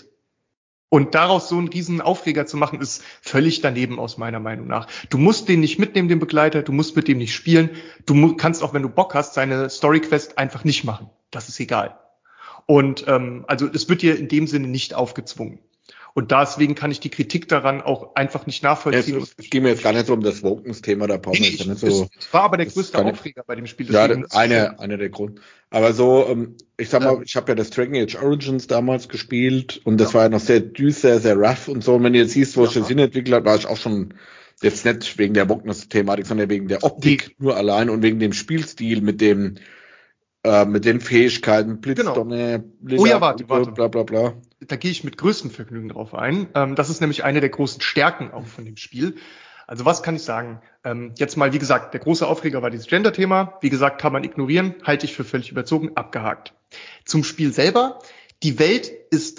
Und daraus so einen riesen Aufreger zu machen, ist völlig daneben aus meiner Meinung nach. Du musst den nicht mitnehmen, den Begleiter, du musst mit dem nicht spielen. Du mu- kannst auch, wenn du Bock hast, seine Story-Quest einfach nicht machen. Das ist egal. Und ähm, also es wird dir in dem Sinne nicht aufgezwungen. Und deswegen kann ich die Kritik daran auch einfach nicht Ja, nachvollziehen. es, es ging mir jetzt gar nicht so um das Wokens-Thema, da brauchen wir jetzt ja nicht so. Es war aber der das größte kann ich- Aufreger bei dem Spiel. Ja, deswegen muss ich eine, sagen. eine der Gründe. Aber so, ähm, ich sag mal, Ähm. ich habe ja das Dragon Age Origins damals gespielt und das Ja. war ja noch sehr düster, sehr rough und so. Und wenn du jetzt siehst, wo Ja. ich das hinentwickelt habe, war ich auch schon jetzt nicht wegen der Wokens-Thematik, sondern wegen der Optik nur allein und wegen dem Spielstil mit dem, äh, mit den Fähigkeiten, Blitzdonner, Oh ja, warte, warte. bla bla bla. Da gehe ich mit größtem Vergnügen drauf ein. Ähm, das ist nämlich eine der großen Stärken auch von dem Spiel. Also was kann ich sagen? Ähm, jetzt mal, wie gesagt, der große Aufreger war dieses Gender-Thema. Wie gesagt, kann man ignorieren, halte ich für völlig überzogen, abgehakt. Zum Spiel selber. Die Welt ist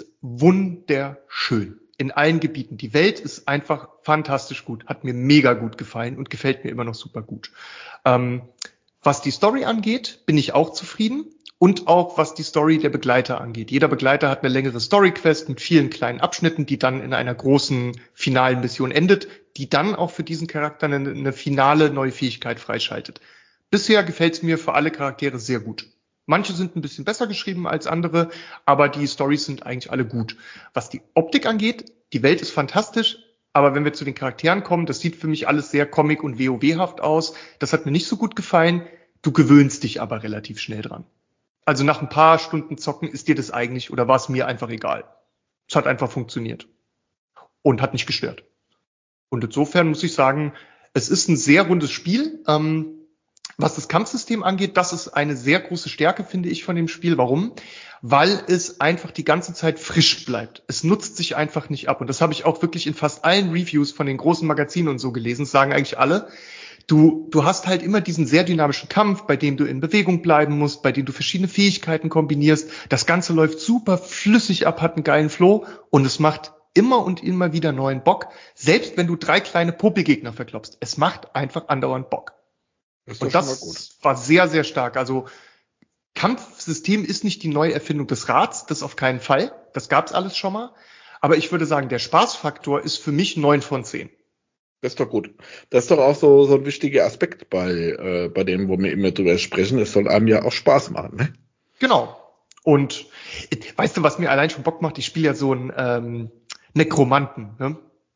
wunderschön. In allen Gebieten. Die Welt ist einfach fantastisch gut. Hat mir mega gut gefallen und gefällt mir immer noch super gut. Ähm, was die Story angeht, bin ich auch zufrieden. Und auch was die Story der Begleiter angeht. Jeder Begleiter hat eine längere Story-Quest mit vielen kleinen Abschnitten, die dann in einer großen finalen Mission endet, die dann auch für diesen Charakter eine, eine finale neue Fähigkeit freischaltet. Bisher gefällt es mir für alle Charaktere sehr gut. Manche sind ein bisschen besser geschrieben als andere, aber die Storys sind eigentlich alle gut. Was die Optik angeht, die Welt ist fantastisch, aber wenn wir zu den Charakteren kommen, das sieht für mich alles sehr Comic- und WoW-haft aus. Das hat mir nicht so gut gefallen. Du gewöhnst dich aber relativ schnell dran. Also nach ein paar Stunden Zocken ist dir das eigentlich, oder war es mir einfach egal. Es hat einfach funktioniert. Und hat nicht gestört. Und insofern muss ich sagen, es ist ein sehr rundes Spiel. Ähm, was das Kampfsystem angeht, das ist eine sehr große Stärke, finde ich, von dem Spiel. Warum? Weil es einfach die ganze Zeit frisch bleibt. Es nutzt sich einfach nicht ab. Und das habe ich auch wirklich in fast allen Reviews von den großen Magazinen und so gelesen. Das sagen eigentlich alle. Du, du hast halt immer diesen sehr dynamischen Kampf, bei dem du in Bewegung bleiben musst, bei dem du verschiedene Fähigkeiten kombinierst. Das Ganze läuft super flüssig ab, hat einen geilen Flow und es macht immer und immer wieder neuen Bock, selbst wenn du drei kleine Popelgegner verklopst. Es macht einfach andauernd Bock. Das und das war sehr, sehr stark. Also Kampfsystem ist nicht die neue Erfindung des Rads, das auf keinen Fall. Das gab's alles schon mal. Aber ich würde sagen, der Spaßfaktor ist für mich neun von zehn. Das ist doch gut. Das ist doch auch so, so ein wichtiger Aspekt bei, äh, bei dem, wo wir immer drüber sprechen. Es soll einem ja auch Spaß machen, ne? Genau. Und weißt du, was mir allein schon Bock macht? Ich spiele ja so einen ähm, Nekromanten. Ne?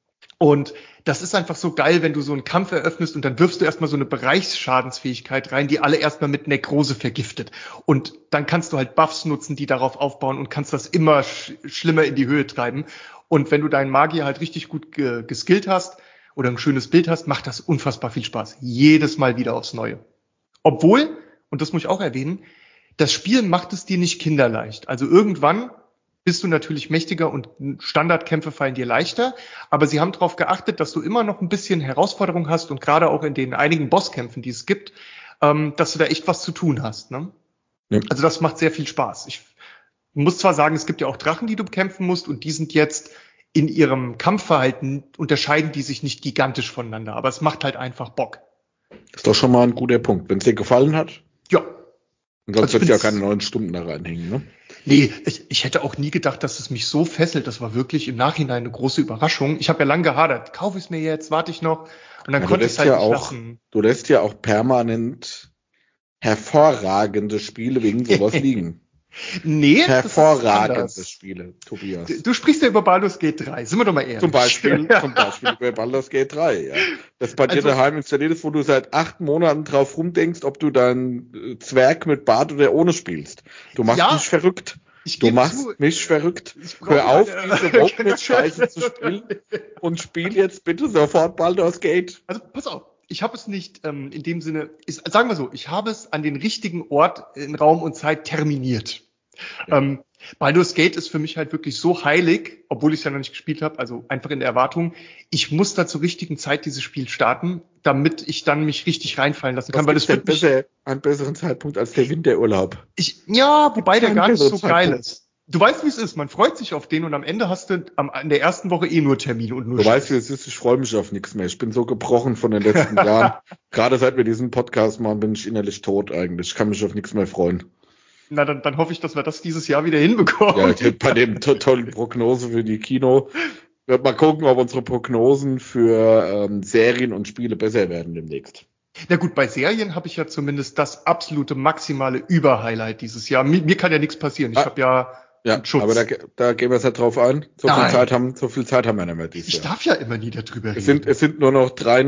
Und das ist einfach so geil, wenn du so einen Kampf eröffnest und dann wirfst du erstmal so eine Bereichsschadensfähigkeit rein, die alle erstmal mit Nekrose vergiftet. Und dann kannst du halt Buffs nutzen, die darauf aufbauen und kannst das immer sch- schlimmer in die Höhe treiben. Und wenn du deinen Magier halt richtig gut ge- geskillt hast oder ein schönes Bild hast, macht das unfassbar viel Spaß. Jedes Mal wieder aufs Neue. Obwohl, und das muss ich auch erwähnen, das Spiel macht es dir nicht kinderleicht. Also irgendwann bist du natürlich mächtiger und Standardkämpfe fallen dir leichter. Aber sie haben darauf geachtet, dass du immer noch ein bisschen Herausforderung hast und gerade auch in den einigen Bosskämpfen, die es gibt, ähm, dass du da echt was zu tun hast. Ne? Ja. Also das macht sehr viel Spaß. Ich muss zwar sagen, es gibt ja auch Drachen, die du bekämpfen musst und die sind jetzt in ihrem Kampfverhalten, unterscheiden die sich nicht gigantisch voneinander. Aber es macht halt einfach Bock. Das ist doch schon mal ein guter Punkt. Wenn es dir gefallen hat? Ja. Und sonst also wird ja keine neun Stunden da reinhängen, ne? Nee, ich, ich hätte auch nie gedacht, dass es mich so fesselt. Das war wirklich im Nachhinein eine große Überraschung. Ich habe ja lange gehadert. Kaufe ich es mir jetzt, warte ich noch. Und dann ja, konnte ich es halt ja nicht auch, lassen. Du lässt ja auch permanent hervorragende Spiele wegen sowas liegen. Nee, hervorragende Spiele, Tobias. Du, du sprichst ja über Baldur's Gate drei, sind wir doch mal ehrlich. Zum Beispiel, zum Beispiel über Baldur's Gate drei, ja. Das bei dir also, daheim installiert ist, wo du seit acht Monaten drauf rumdenkst, ob du deinen Zwerg mit Bart oder ohne spielst. Du machst ja, mich verrückt. Du machst zu, mich verrückt. Hör auf, eine, diese Roguelike-Scheiße zu spielen und spiel jetzt bitte sofort Baldur's Gate. Also pass auf. Ich habe es nicht ähm, in dem Sinne, ist, sagen wir so, ich habe es an den richtigen Ort in Raum und Zeit terminiert. Ja. Ähm, Baldur's Gate ist für mich halt wirklich so heilig, obwohl ich es ja noch nicht gespielt habe, also einfach in der Erwartung, ich muss da zur richtigen Zeit dieses Spiel starten, damit ich dann mich richtig reinfallen lassen kann. Was weil das wird besser, einen besseren Zeitpunkt als der Winterurlaub. Ich, ja, wobei der gar nicht so geil ist. Du weißt, wie es ist. Man freut sich auf den und am Ende hast du am, in der ersten Woche eh nur Termine und nur Du weißt, wie es ist. Ich freue mich auf nichts mehr. Ich bin so gebrochen von den letzten Jahren. Gerade seit wir diesen Podcast machen, bin ich innerlich tot eigentlich. Ich kann mich auf nichts mehr freuen. Na, dann, dann hoffe ich, dass wir das dieses Jahr wieder hinbekommen. Ja, bei dem to- tollen Prognose für die Kino. Wird mal gucken, ob unsere Prognosen für ähm, Serien und Spiele besser werden demnächst. Na gut, bei Serien habe ich ja zumindest das absolute maximale Überhighlight dieses Jahr. Mir, mir kann ja nichts passieren. Ich ah. habe ja Ja, aber da, da gehen wir jetzt halt drauf ein. So viel Zeit haben, so viel Zeit haben wir nicht mehr dieses ich Jahr. Ich darf ja immer nie darüber reden. Es sind, es sind nur noch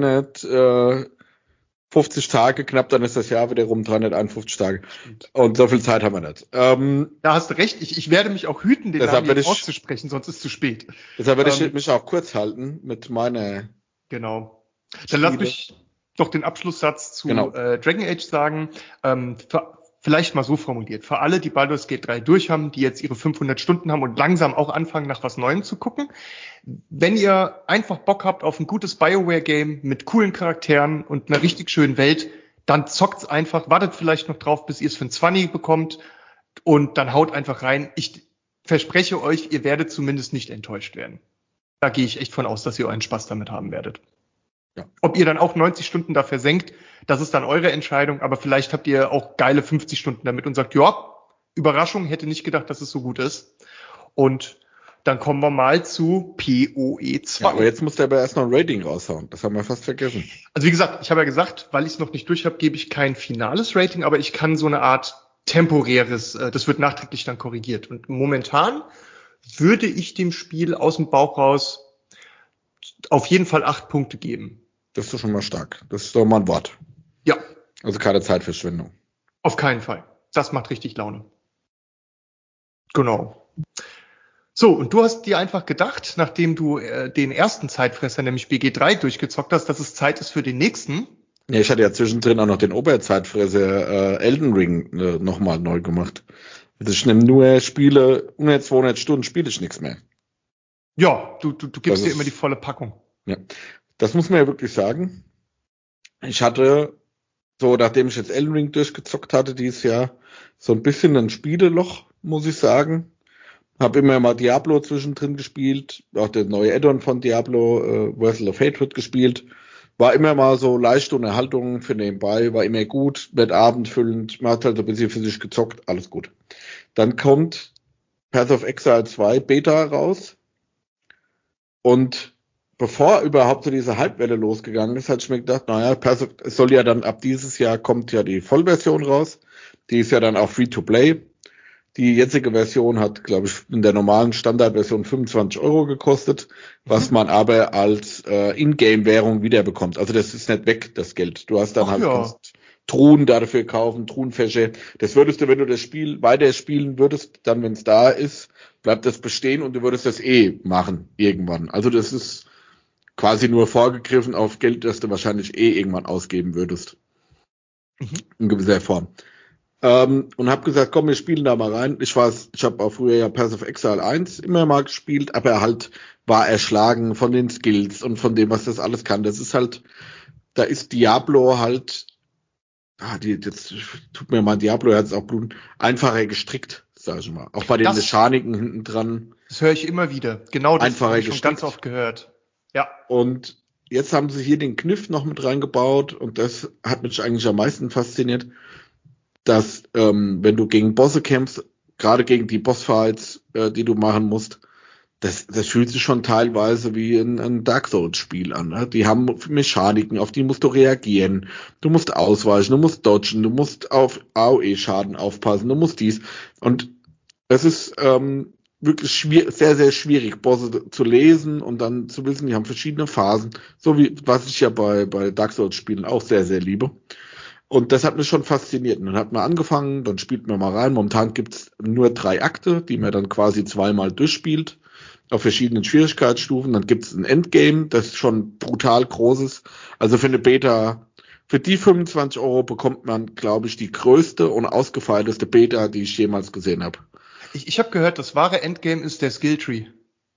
dreihundertfünfzig Tage, knapp, dann ist das Jahr wieder rum, dreihunderteinundfünfzig Tage. Und so viel Zeit haben wir nicht. Ähm, da hast du recht. Ich, ich werde mich auch hüten, den Namen jetzt ich, auszusprechen, sonst ist es zu spät. Deshalb werde ähm, ich mich auch kurz halten mit meiner. Genau. Dann Spiele. Lass mich doch den Abschlusssatz zu genau. äh, Dragon Age sagen. Ähm, für, Vielleicht mal so formuliert. Für alle, die Baldur's Gate drei durch haben, die jetzt ihre fünfhundert Stunden haben und langsam auch anfangen, nach was Neuem zu gucken. Wenn ihr einfach Bock habt auf ein gutes BioWare-Game mit coolen Charakteren und einer richtig schönen Welt, dann zockt's einfach, wartet vielleicht noch drauf, bis ihr es für ein zwanzig bekommt und dann haut einfach rein. Ich verspreche euch, ihr werdet zumindest nicht enttäuscht werden. Da gehe ich echt von aus, dass ihr euren Spaß damit haben werdet. Ja. Ob ihr dann auch neunzig Stunden da versenkt, das ist dann eure Entscheidung, aber vielleicht habt ihr auch geile fünfzig Stunden damit und sagt, ja, Überraschung, hätte nicht gedacht, dass es so gut ist. Und dann kommen wir mal zu P O E zwei. Ja, aber jetzt muss der aber erst noch ein Rating raushauen. Das haben wir fast vergessen. Also wie gesagt, ich habe ja gesagt, weil ich es noch nicht durch habe, gebe ich kein finales Rating, aber ich kann so eine Art temporäres, das wird nachträglich dann korrigiert. Und momentan würde ich dem Spiel aus dem Bauch raus auf jeden Fall acht Punkte geben. Das ist doch schon mal stark. Das ist doch mal ein Wort. Ja. Also keine Zeitverschwendung. Auf keinen Fall. Das macht richtig Laune. Genau. So, und du hast dir einfach gedacht, nachdem du äh, den ersten Zeitfresser, nämlich B G drei, durchgezockt hast, dass es Zeit ist für den nächsten. Ja, ich hatte ja zwischendrin auch noch den Oberzeitfresser äh, Elden Ring äh, nochmal neu gemacht. Also ich nehme nur Spiele, unter zweihundert Stunden spiele ich nichts mehr. Ja, du, du, du gibst das dir ist, immer die volle Packung. Ja, das muss man ja wirklich sagen. ich hatte, so nachdem ich jetzt Elden Ring durchgezockt hatte dieses Jahr, so ein bisschen ein Spieleloch, muss ich sagen. Hab immer mal Diablo zwischendrin gespielt, auch der neue Add-on von Diablo, äh, Wrestle of Hatred gespielt. War immer mal so leichte Unterhaltung für nebenbei, war immer gut, wird abendfüllend, man hat halt ein bisschen für sich gezockt, alles gut. Dann kommt Path of Exile zwei Beta raus und bevor überhaupt so diese Hypewelle losgegangen ist, hatte ich mir gedacht, naja, Path of, es soll ja dann ab dieses Jahr kommt ja die Vollversion raus, die ist ja dann auch Free-to-Play. Die jetzige Version hat, glaube ich, in der normalen Standardversion fünfundzwanzig Euro gekostet, was mhm. man aber als äh, Ingame-Währung wiederbekommt. Also das ist nicht weg, das Geld. Du hast dann Ach halt ja. kannst Truhen dafür kaufen, Truhenfäsche. Das würdest du, wenn du das Spiel weiter spielen würdest, dann, wenn es da ist, bleibt das bestehen und du würdest das eh machen irgendwann. Also das ist quasi nur vorgegriffen auf Geld, das du wahrscheinlich eh irgendwann ausgeben würdest. Mhm. In gewisser Form. Ähm, und habe gesagt, komm, wir spielen da mal rein. Ich weiß, ich habe auch früher ja Path of Exile eins immer mal gespielt, aber halt war erschlagen von den Skills und von dem, was das alles kann. Das ist halt, da ist Diablo halt, ah, die, jetzt tut mir mal Diablo jetzt auch Blut, einfacher gestrickt, sag ich mal. Auch bei den das, Mechaniken hinten dran. Das höre ich immer wieder. Genau, das habe ich schon ganz oft gehört. Ja. Und jetzt haben sie hier den Kniff noch mit reingebaut und das hat mich eigentlich am meisten fasziniert, dass ähm, wenn du gegen Bosse kämpfst, gerade gegen die Bossfights, äh, die du machen musst, das, das fühlt sich schon teilweise wie ein, ein Dark Souls-Spiel an. Ne? Die haben Mechaniken, auf die musst du reagieren. Du musst ausweichen, du musst dodgen, du musst auf A O E-Schaden aufpassen, du musst dies. Und es ist ähm, wirklich schwierig, sehr, sehr schwierig, Bosse zu lesen und dann zu wissen, die haben verschiedene Phasen. So wie, was ich ja bei, bei Dark Souls-Spielen auch sehr, sehr liebe. Und das hat mich schon fasziniert. Und dann hat man angefangen, dann spielt man mal rein. Momentan gibt's nur drei Akte, die man dann quasi zweimal durchspielt, auf verschiedenen Schwierigkeitsstufen. Dann gibt's ein Endgame, das schon brutal groß ist. Also für eine Beta, für die fünfundzwanzig Euro bekommt man, glaube ich, die größte und ausgefeilteste Beta, die ich jemals gesehen habe. Ich, ich habe gehört, das wahre Endgame ist der Skilltree.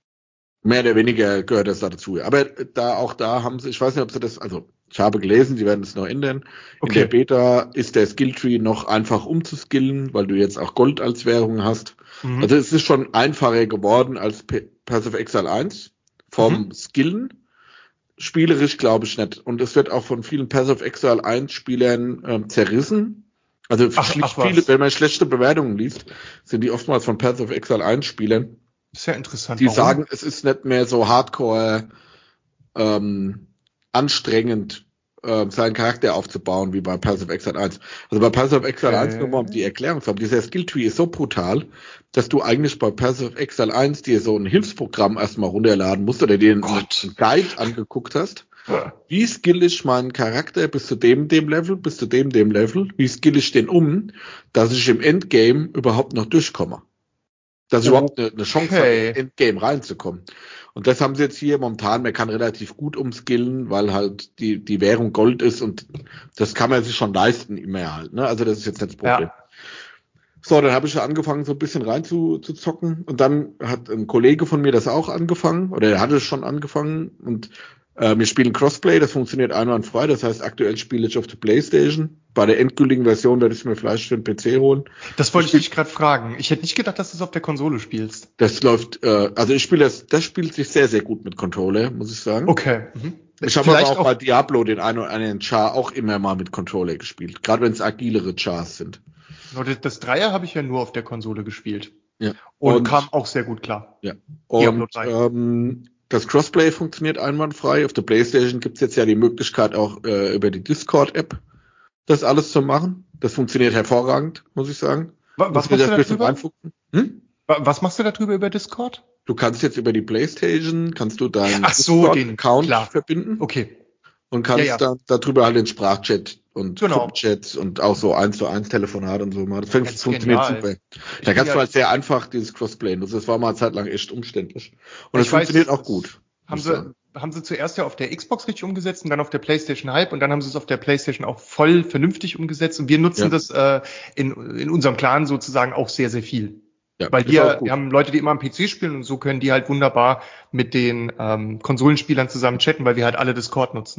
Mehr oder weniger gehört das dazu. Aber da auch da haben sie, ich weiß nicht, ob sie das, also ich habe gelesen, sie werden es noch ändern. Okay. In der Beta ist der Skilltree noch einfach umzuskillen, weil du jetzt auch Gold als Währung hast. Mhm. Also es ist schon einfacher geworden als P- Path of Exile eins vom mhm. Skillen. Spielerisch glaube ich nicht. Und es wird auch von vielen Path of Exile eins Spielern ähm, zerrissen. Also ach, ach viele, wenn man schlechte Bewertungen liest, sind die oftmals von Path of Exile eins Spielern. Sehr interessant. Die Warum? sagen, es ist nicht mehr so hardcore ähm, anstrengend, äh, seinen Charakter aufzubauen, wie bei Path of Exile eins. Also bei Path of Exile okay. eins, nur mal um die Erklärung zu haben, dieser Skilltree ist so brutal, dass du eigentlich bei Path of Exile eins dir so ein Hilfsprogramm erstmal runterladen musst oder dir einen, einen Guide angeguckt hast. Ja. Wie skill ich meinen Charakter bis zu dem, dem Level, bis zu dem, dem Level? Wie skill ich den um, dass ich im Endgame überhaupt noch durchkomme? Dass ich oh. überhaupt eine, eine Chance okay. habe, ins Endgame reinzukommen. Und das haben sie jetzt hier momentan, man kann relativ gut umskillen, weil halt die, die Währung Gold ist und das kann man sich schon leisten immer halt, ne? Also das ist jetzt nicht das Problem. Ja. So, dann habe ich angefangen, so ein bisschen rein zu, zu zocken und dann hat ein Kollege von mir das auch angefangen, oder er hatte es schon angefangen und äh, wir spielen Crossplay, das funktioniert einwandfrei, das heißt aktuell spiele ich auf der Playstation. Bei der endgültigen Version werde ich mir vielleicht für den P C holen. Das wollte ich, ich dich gerade fragen. Ich hätte nicht gedacht, dass du es auf der Konsole spielst. Das läuft, äh, also ich spiele das, das spielt sich sehr, sehr gut mit Controller, muss ich sagen. Okay. Mhm. Ich habe aber auch, auch bei Diablo den einen oder anderen Char auch immer mal mit Controller gespielt, gerade wenn es agilere Chars sind. Das Dreier habe ich ja nur auf der Konsole gespielt. Ja. Und, und kam auch sehr gut klar. Ja. Und ähm, das Crossplay funktioniert einwandfrei. Auf der PlayStation gibt es jetzt ja die Möglichkeit auch äh, über die Discord-App das alles zu machen. Das funktioniert hervorragend, muss ich sagen. Was, was machst du da drüber? Hm? Was machst du da drüber über Discord? Du kannst jetzt über die PlayStation, kannst du deinen Ach so, den Account klar. verbinden. Okay. Und kannst ja, ja. da darüber halt den Sprachchat und genau. Chats und auch so eins zu eins Telefonat und so mal. Das fängt, funktioniert genial. Super. Ich da kannst ja, du halt sehr einfach dieses Crossplay nutzen. Das war mal eine Zeit lang echt umständlich. Und es funktioniert auch gut. Haben sie, haben sie zuerst ja auf der Xbox richtig umgesetzt und dann auf der PlayStation halb und dann haben sie es auf der PlayStation auch voll vernünftig umgesetzt und wir nutzen ja. das äh, in, in unserem Clan sozusagen auch sehr, sehr viel. Ja, weil wir, wir haben Leute, die immer am P C spielen und so können die halt wunderbar mit den ähm, Konsolenspielern zusammen chatten, weil wir halt alle Discord nutzen.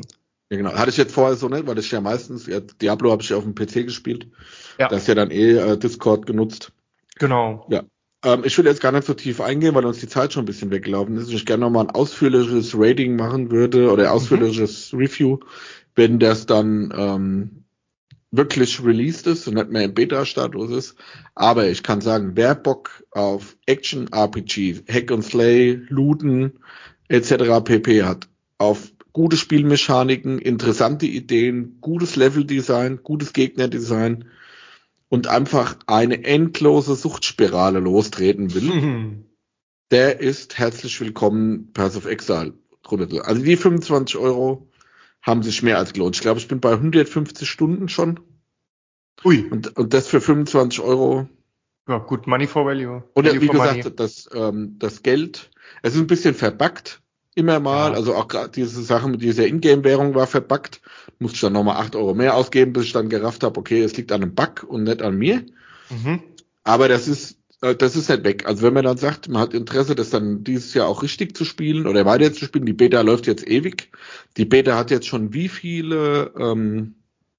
Ja, genau. Hatte ich jetzt vorher so nicht, weil ich ja meistens, ja, Diablo habe ich ja auf dem P C gespielt. Ja. Da ist ja dann eh äh, Discord genutzt. Genau. Ja. Ähm, ich will jetzt gar nicht so tief eingehen, weil uns die Zeit schon ein bisschen weggelaufen ist. Ich gerne nochmal ein ausführliches Rating machen würde oder ausführliches mhm. Review, wenn das dann ähm, wirklich released ist und nicht mehr im Beta-Status ist. Aber ich kann sagen, wer Bock auf Action-R P G, Hack and Slay, Looten et cetera pp. Hat, auf gute Spielmechaniken, interessante Ideen, gutes Leveldesign, gutes Gegnerdesign und einfach eine endlose Suchtspirale lostreten will, mhm. der ist herzlich willkommen, Path of Exile. Also die fünfundzwanzig Euro haben sich mehr als gelohnt. Ich glaube, ich bin bei hundertfünfzig Stunden schon. Ui. Und, und das für fünfundzwanzig Euro. Ja, gut, Money for Value. Und Value wie gesagt, money. das, ähm, das Geld, es ist ein bisschen verbuggt. Immer mal, ja. Also auch gerade diese Sache mit dieser Ingame-Währung war verbuggt. Musste ich dann nochmal acht Euro mehr ausgeben, bis ich dann gerafft habe, okay, es liegt an einem Bug und nicht an mir. Mhm. Aber das ist, äh, das ist nicht weg. Also wenn man dann sagt, man hat Interesse, das dann dieses Jahr auch richtig zu spielen oder weiter zu spielen, die Beta läuft jetzt ewig. Die Beta hat jetzt schon wie viele ähm,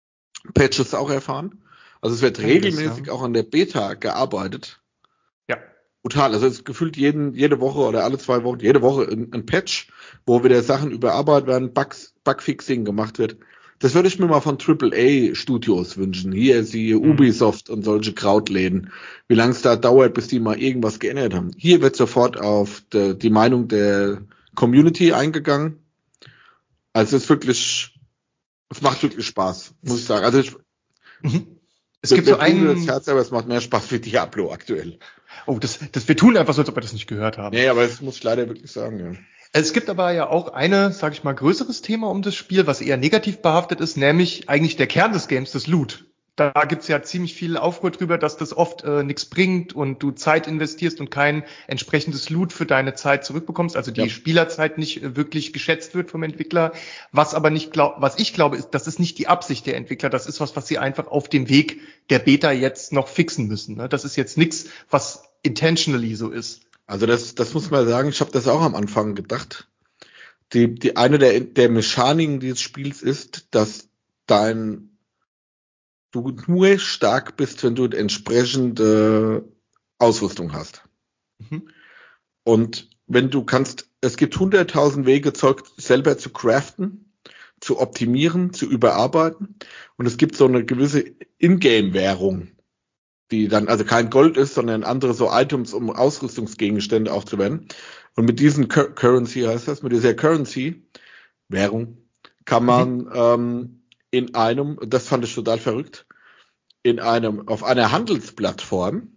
Patches auch erfahren. Also es wird regelmäßig ja. auch an der Beta gearbeitet. Ja. Total, also es ist gefühlt jeden, jede Woche oder alle zwei Wochen, jede Woche ein, ein Patch, wo wieder Sachen überarbeitet werden, Bugs, Bugfixing gemacht wird. Das würde ich mir mal von Triple A Studios wünschen. Hier siehe mhm. Ubisoft und solche Krautläden. Wie lange es da dauert, bis die mal irgendwas geändert haben. Hier wird sofort auf de, die Meinung der Community eingegangen. Also es ist wirklich, es macht wirklich Spaß, muss ich sagen. Also ich, mhm. Es gibt so einen, das Herz, aber es macht mehr Spaß wie Diablo aktuell. Oh, das, das, wir tun einfach so, als ob wir das nicht gehört haben. Nee, aber das muss ich leider wirklich sagen, ja. Es gibt aber ja auch eine, sag ich mal, größeres Thema um das Spiel, was eher negativ behaftet ist, nämlich eigentlich der Kern des Games, das Loot. Da gibt's ja ziemlich viel Aufruhr drüber, dass das oft äh, nichts bringt und du Zeit investierst und kein entsprechendes Loot für deine Zeit zurückbekommst, also die ja. Spielerzeit nicht äh, wirklich geschätzt wird vom Entwickler. Was aber nicht glaub, was ich glaube, ist, das ist nicht die Absicht der Entwickler, das ist was, was sie einfach auf dem Weg der Beta jetzt noch fixen müssen. Ne? Das ist jetzt nichts, was intentionally so ist. Also das, das muss man sagen, ich habe das auch am Anfang gedacht. Die, die eine der, der Mechaniken dieses Spiels ist, dass dein du nur stark bist, wenn du entsprechende Ausrüstung hast. Mhm. Und wenn du kannst, es gibt hunderttausend Wege, Zeug selber zu craften, zu optimieren, zu überarbeiten. Und es gibt so eine gewisse Ingame-Währung, die dann also kein Gold ist, sondern andere so Items, um Ausrüstungsgegenstände aufzuwenden. Und mit diesen Cur- Currency heißt das, mit dieser Currency, Währung, kann man mhm. ähm, in einem, das fand ich total verrückt, in einem, auf einer Handelsplattform,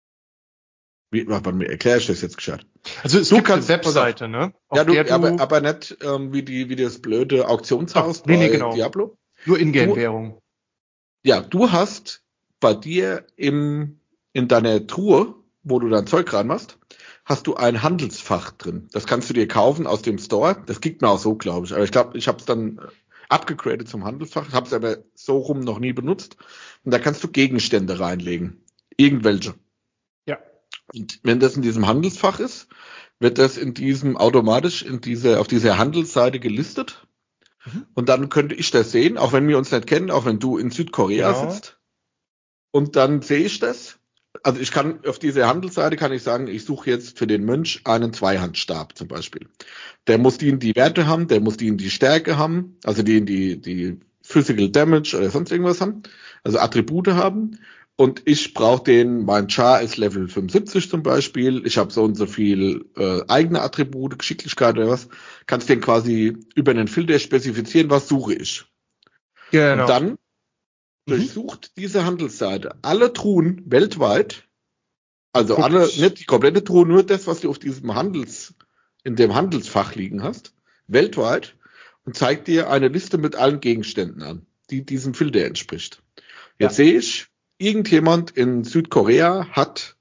wie, warte mal, erkläre ich das jetzt gescheit? Also es du gibt kannst, eine Webseite, ne? Auf ja, du, du aber, aber nicht ähm, wie die, wie das blöde Auktionshaus Ach, nee, bei nee, genau. Diablo. Nur Ingame-Währung. Ja, du hast bei dir im, in deiner Truhe, wo du dein Zeug reinmachst, hast du ein Handelsfach drin. Das kannst du dir kaufen aus dem Store. Das kriegt man auch so, glaube ich. Aber ich glaube, ich habe es dann abgegradet zum Handelsfach, habe es aber so rum noch nie benutzt. Und da kannst du Gegenstände reinlegen. Irgendwelche. Ja. Und wenn das in diesem Handelsfach ist, wird das in diesem automatisch in dieser, auf dieser Handelsseite gelistet. Mhm. Und dann könnte ich das sehen, auch wenn wir uns nicht kennen, auch wenn du in Südkorea genau. sitzt. Und dann sehe ich das. Also ich kann auf dieser Handelsseite kann ich sagen, ich suche jetzt für den Mönch einen Zweihandstab zum Beispiel. Der muss die in die Werte haben, der muss die in die Stärke haben, also die in die, die Physical Damage oder sonst irgendwas haben, also Attribute haben. Und ich brauche den, mein Char ist Level fünfundsiebzig zum Beispiel, ich habe so und so viel äh, eigene Attribute, Geschicklichkeit oder was, kannst den quasi über einen Filter spezifizieren, was suche ich. Genau. Und dann durchsucht mhm. diese Handelsseite alle Truhen weltweit, also Guck alle, ich. nicht die komplette Truhe, nur das, was du auf diesem Handels, in dem Handelsfach liegen hast, weltweit, und zeigt dir eine Liste mit allen Gegenständen an, die diesem Filter entspricht. Jetzt ja. sehe ich, irgendjemand in Südkorea hat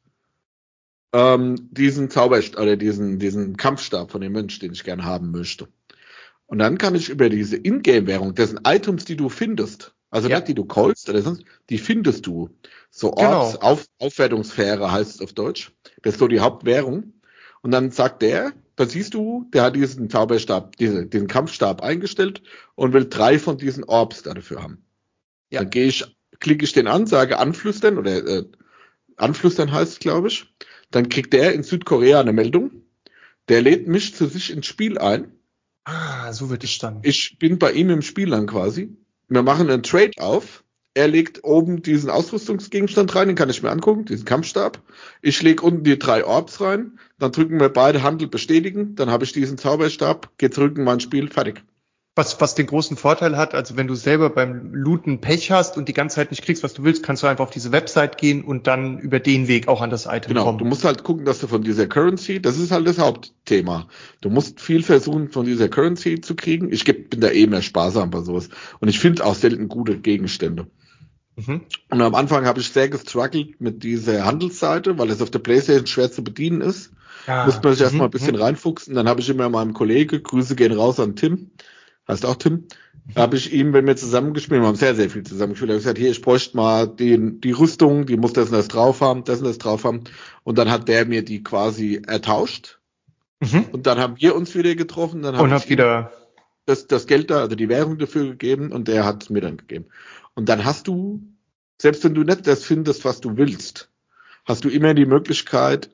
ähm, diesen Zauberstab oder diesen, diesen Kampfstab von dem Mönch, den ich gerne haben möchte. Und dann kann ich über diese Ingame-Währung, das sind Items, die du findest, also ja. nicht die du callst oder sonst, die findest du. So Orts, genau. Auf, Aufwertungsfähre heißt es auf Deutsch. Das ist so die Hauptwährung. Und dann sagt der, da siehst du, der hat diesen Zauberstab, diese, diesen Kampfstab eingestellt und will drei von diesen Orbs dafür haben. Ja. Dann gehe ich, klicke ich den an, sage anflüstern oder äh, anflüstern heißt es, glaube ich. Dann kriegt der in Südkorea eine Meldung. Der lädt mich zu sich ins Spiel ein. Ah, so wird es dann. Ich bin bei ihm im Spiel dann quasi. Wir machen einen Trade auf. Er legt oben diesen Ausrüstungsgegenstand rein, den kann ich mir angucken, diesen Kampfstab. Ich lege unten die drei Orbs rein, dann drücken wir beide Handel bestätigen, dann habe ich diesen Zauberstab, gehe zurück in mein Spiel, fertig. Was, was den großen Vorteil hat, also wenn du selber beim Looten Pech hast und die ganze Zeit nicht kriegst, was du willst, kannst du einfach auf diese Website gehen und dann über den Weg auch an das Item genau, kommen. Genau, du musst halt gucken, dass du von dieser Currency, das ist halt das Hauptthema. Du musst viel versuchen, von dieser Currency zu kriegen. Ich bin da eh mehr sparsam bei sowas. Und ich finde auch selten gute Gegenstände. Mhm. Und am Anfang habe ich sehr gestruggelt mit dieser Handelsseite, weil es auf der PlayStation schwer zu bedienen ist. Ja. Musste man sich mhm. erstmal ein bisschen mhm. reinfuchsen. Dann habe ich immer meinem Kollege, Grüße gehen raus an Tim, heißt auch Tim, mhm. habe ich ihm, wenn wir zusammengespielt haben, wir haben sehr, sehr viel zusammengespielt, habe ich gesagt, hier, ich bräuchte mal die, die Rüstung, die muss das und das drauf haben, das und das drauf haben. Und dann hat der mir die quasi ertauscht. Mhm. Und dann haben wir uns wieder getroffen. Dann und hab wieder das, das Geld da, also die Währung dafür gegeben und der hat es mir dann gegeben. Und dann hast du, selbst wenn du nicht das findest, was du willst, hast du immer die Möglichkeit,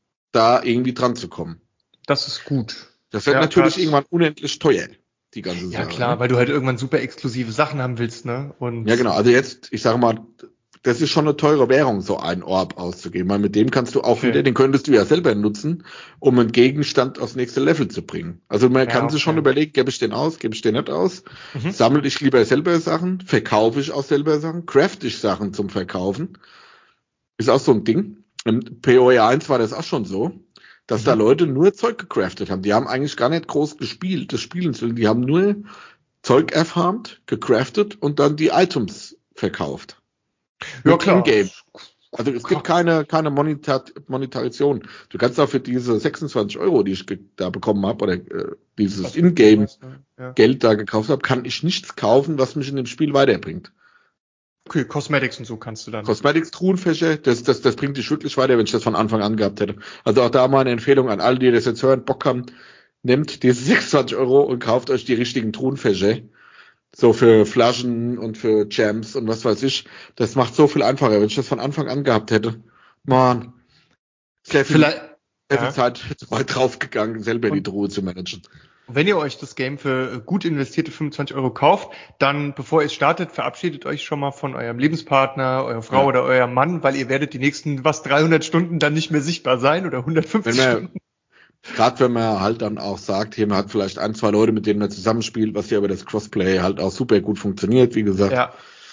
da irgendwie dran zu kommen. Das ist gut. Das wird ja, natürlich klar. Irgendwann unendlich teuer, die ganze Sache. Ja klar, ne? Weil du halt irgendwann super exklusive Sachen haben willst, ne? Und ja genau, also jetzt, ich sage mal, das ist schon eine teure Währung, so ein Orb auszugeben, weil mit dem kannst du auch okay. wieder, den könntest du ja selber nutzen, um einen Gegenstand aufs nächste Level zu bringen. Also man ja, kann okay. sich schon überlegen, gebe ich den aus, gebe ich den nicht aus, mhm. sammle ich lieber selber Sachen, verkaufe ich auch selber Sachen, crafte ich Sachen zum Verkaufen. Ist auch so ein Ding. Im P O E eins war das auch schon so, dass mhm. da Leute nur Zeug gecraftet haben. Die haben eigentlich gar nicht groß gespielt, das Spielen, die haben nur Zeug erfarmt, gecraftet und dann die Items verkauft. Ja, klar. Game. Also es gibt keine keine Monetar- Monetarisation. Du kannst auch für diese sechsundzwanzig Euro, die ich ge- da bekommen habe, oder äh, dieses In-Game-Geld ja. da gekauft habe, kann ich nichts kaufen, was mich in dem Spiel weiterbringt. Okay, Cosmetics und so kannst du dann. Cosmetics, Truhenfächer, das, das, das bringt dich wirklich weiter, wenn ich das von Anfang an gehabt hätte. Also auch da mal eine Empfehlung an alle, die das jetzt hören, Bock haben, nehmt diese sechsundzwanzig Euro und kauft euch die richtigen Truhenfächer. So für Flaschen und für Jams und was weiß ich. Das macht so viel einfacher. Wenn ich das von Anfang an gehabt hätte, man, sehr viel, Vielleicht, sehr viel ja. Zeit weit draufgegangen, selber und die Truhe zu managen. Wenn ihr euch das Game für gut investierte fünfundzwanzig Euro kauft, dann, bevor ihr startet, verabschiedet euch schon mal von eurem Lebenspartner, eurer Frau ja. oder eurem Mann, weil ihr werdet die nächsten, was, dreihundert Stunden dann nicht mehr sichtbar sein oder hundertfünfzig wenn wir, Stunden. Gerade wenn man halt dann auch sagt, hier man hat vielleicht ein, zwei Leute, mit denen man zusammenspielt, was ja über das Crossplay halt auch super gut funktioniert, wie gesagt, ja.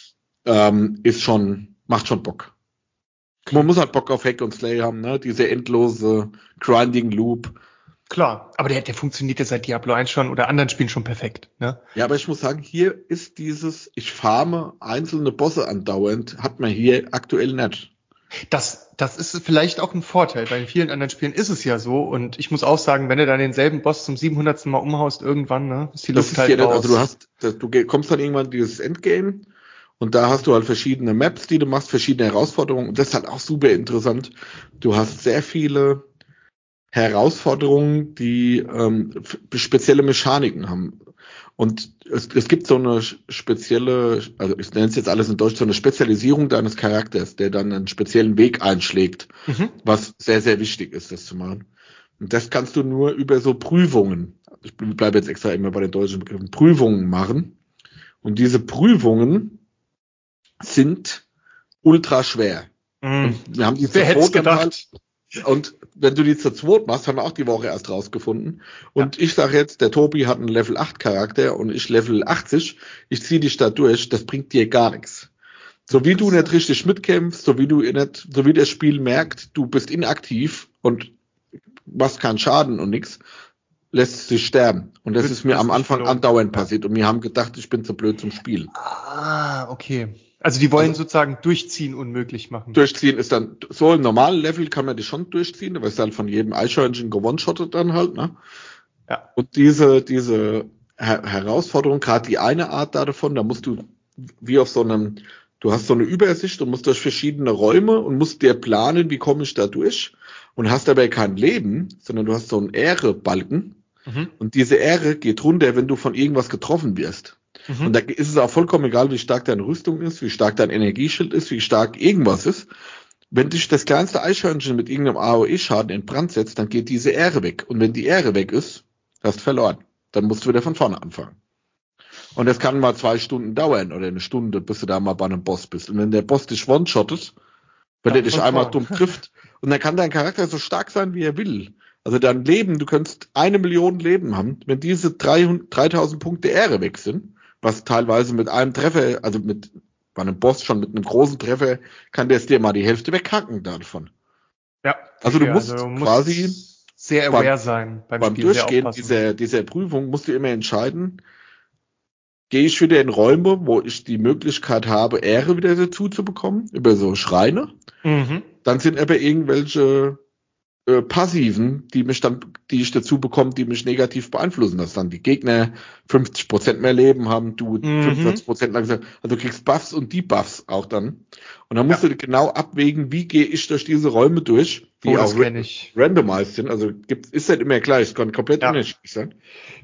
ähm, ist schon, macht schon Bock. Man muss halt Bock auf Hack und Slay haben, ne? Diese endlose Grinding Loop. Klar, aber der, der funktioniert ja seit Diablo eins schon oder anderen Spielen schon perfekt, ne? Ja, aber ich muss sagen, hier ist dieses, ich farme einzelne Bosse andauernd, hat man hier aktuell nicht. Das, das ist vielleicht auch ein Vorteil. Bei vielen anderen Spielen ist es ja so. Und ich muss auch sagen, wenn du dann denselben Boss zum siebenhundertsten Mal umhaust, irgendwann, ne, ist die Luft halt raus. Also du hast, du kommst dann irgendwann in dieses Endgame und da hast du halt verschiedene Maps, die du machst, verschiedene Herausforderungen. Und das ist halt auch super interessant. Du hast sehr viele Herausforderungen, die ähm, spezielle Mechaniken haben. Und es, es gibt so eine spezielle, also ich nenne es jetzt alles in Deutsch, so eine Spezialisierung deines Charakters, der dann einen speziellen Weg einschlägt, mhm. was sehr, sehr wichtig ist, das zu machen. Und das kannst du nur über so Prüfungen, ich bleibe jetzt extra immer bei den deutschen Begriffen, Prüfungen machen. Und diese Prüfungen sind ultra schwer. Mhm. Und wir haben die Wer hätte es gedacht? Und wenn du die zu zweit machst, haben wir auch die Woche erst rausgefunden. Und ja. ich sage jetzt, der Tobi hat einen Level acht Charakter und ich Level achtzig. Ich ziehe dich da durch, das bringt dir gar nichts. So wie du nicht richtig mitkämpfst, so wie du nicht, so wie das Spiel merkt, du bist inaktiv und machst keinen Schaden und nichts, lässt es dich sterben. Und das, das ist mir am Anfang andauernd passiert. Und wir haben gedacht, ich bin zu blöd zum Spiel. Ah, okay. Also die wollen also, sozusagen durchziehen unmöglich machen. Durchziehen ist dann, so im normalen Level kann man die schon durchziehen, aber ist dann von jedem Eichhörnchen gewone-shottet dann halt, ne? Ja. Und diese, diese Her- Herausforderung, gerade die eine Art davon, da musst du wie auf so einem, du hast so eine Übersicht und musst durch verschiedene Räume und musst dir planen, wie komme ich da durch. und hast dabei kein Leben, sondern du hast so einen Ehre-Balken. Mhm. Und diese Ehre geht runter, wenn du von irgendwas getroffen wirst. Mhm. Und da ist es auch vollkommen egal, wie stark deine Rüstung ist, wie stark dein Energieschild ist, wie stark irgendwas ist. Wenn dich das kleinste Eichhörnchen mit irgendeinem A O E-Schaden in Brand setzt, dann geht diese Ehre weg. Und wenn die Ehre weg ist, hast du verloren. Dann musst du wieder von vorne anfangen. Und das kann mal zwei Stunden dauern oder eine Stunde, bis du da mal bei einem Boss bist. Und wenn der Boss dich one-shottet, wenn er dich einmal dumm trifft, und dann kann dein Charakter so stark sein, wie er will. Also dein Leben, du könntest eine Million Leben haben, wenn diese dreitausend Punkte Ehre weg sind, was teilweise mit einem Treffer, also mit bei einem Boss schon mit einem großen Treffer, kann der es dir mal die Hälfte weghacken davon. Ja. Also du ja, musst also musst quasi sehr aware beim, sein beim, beim Spiel, Durchgehen dieser, dieser Prüfung musst du immer entscheiden, gehe ich wieder in Räume, wo ich die Möglichkeit habe, Ehre wieder dazu zu bekommen, über so Schreine. Mhm. Dann sind aber irgendwelche äh, Passiven, die mich dann, die ich dazu bekomme, die mich negativ beeinflussen, dass dann die Gegner fünfzig Prozent mehr Leben haben, du Mhm. fünfundvierzig Prozent langsam, also du kriegst Buffs und Debuffs auch dann. Und dann musst ja. du genau abwägen, wie gehe ich durch diese Räume durch, die oh, auch ra- randomized sind, also gibt, ist halt immer gleich, es kann komplett ja. unterschiedlich sein.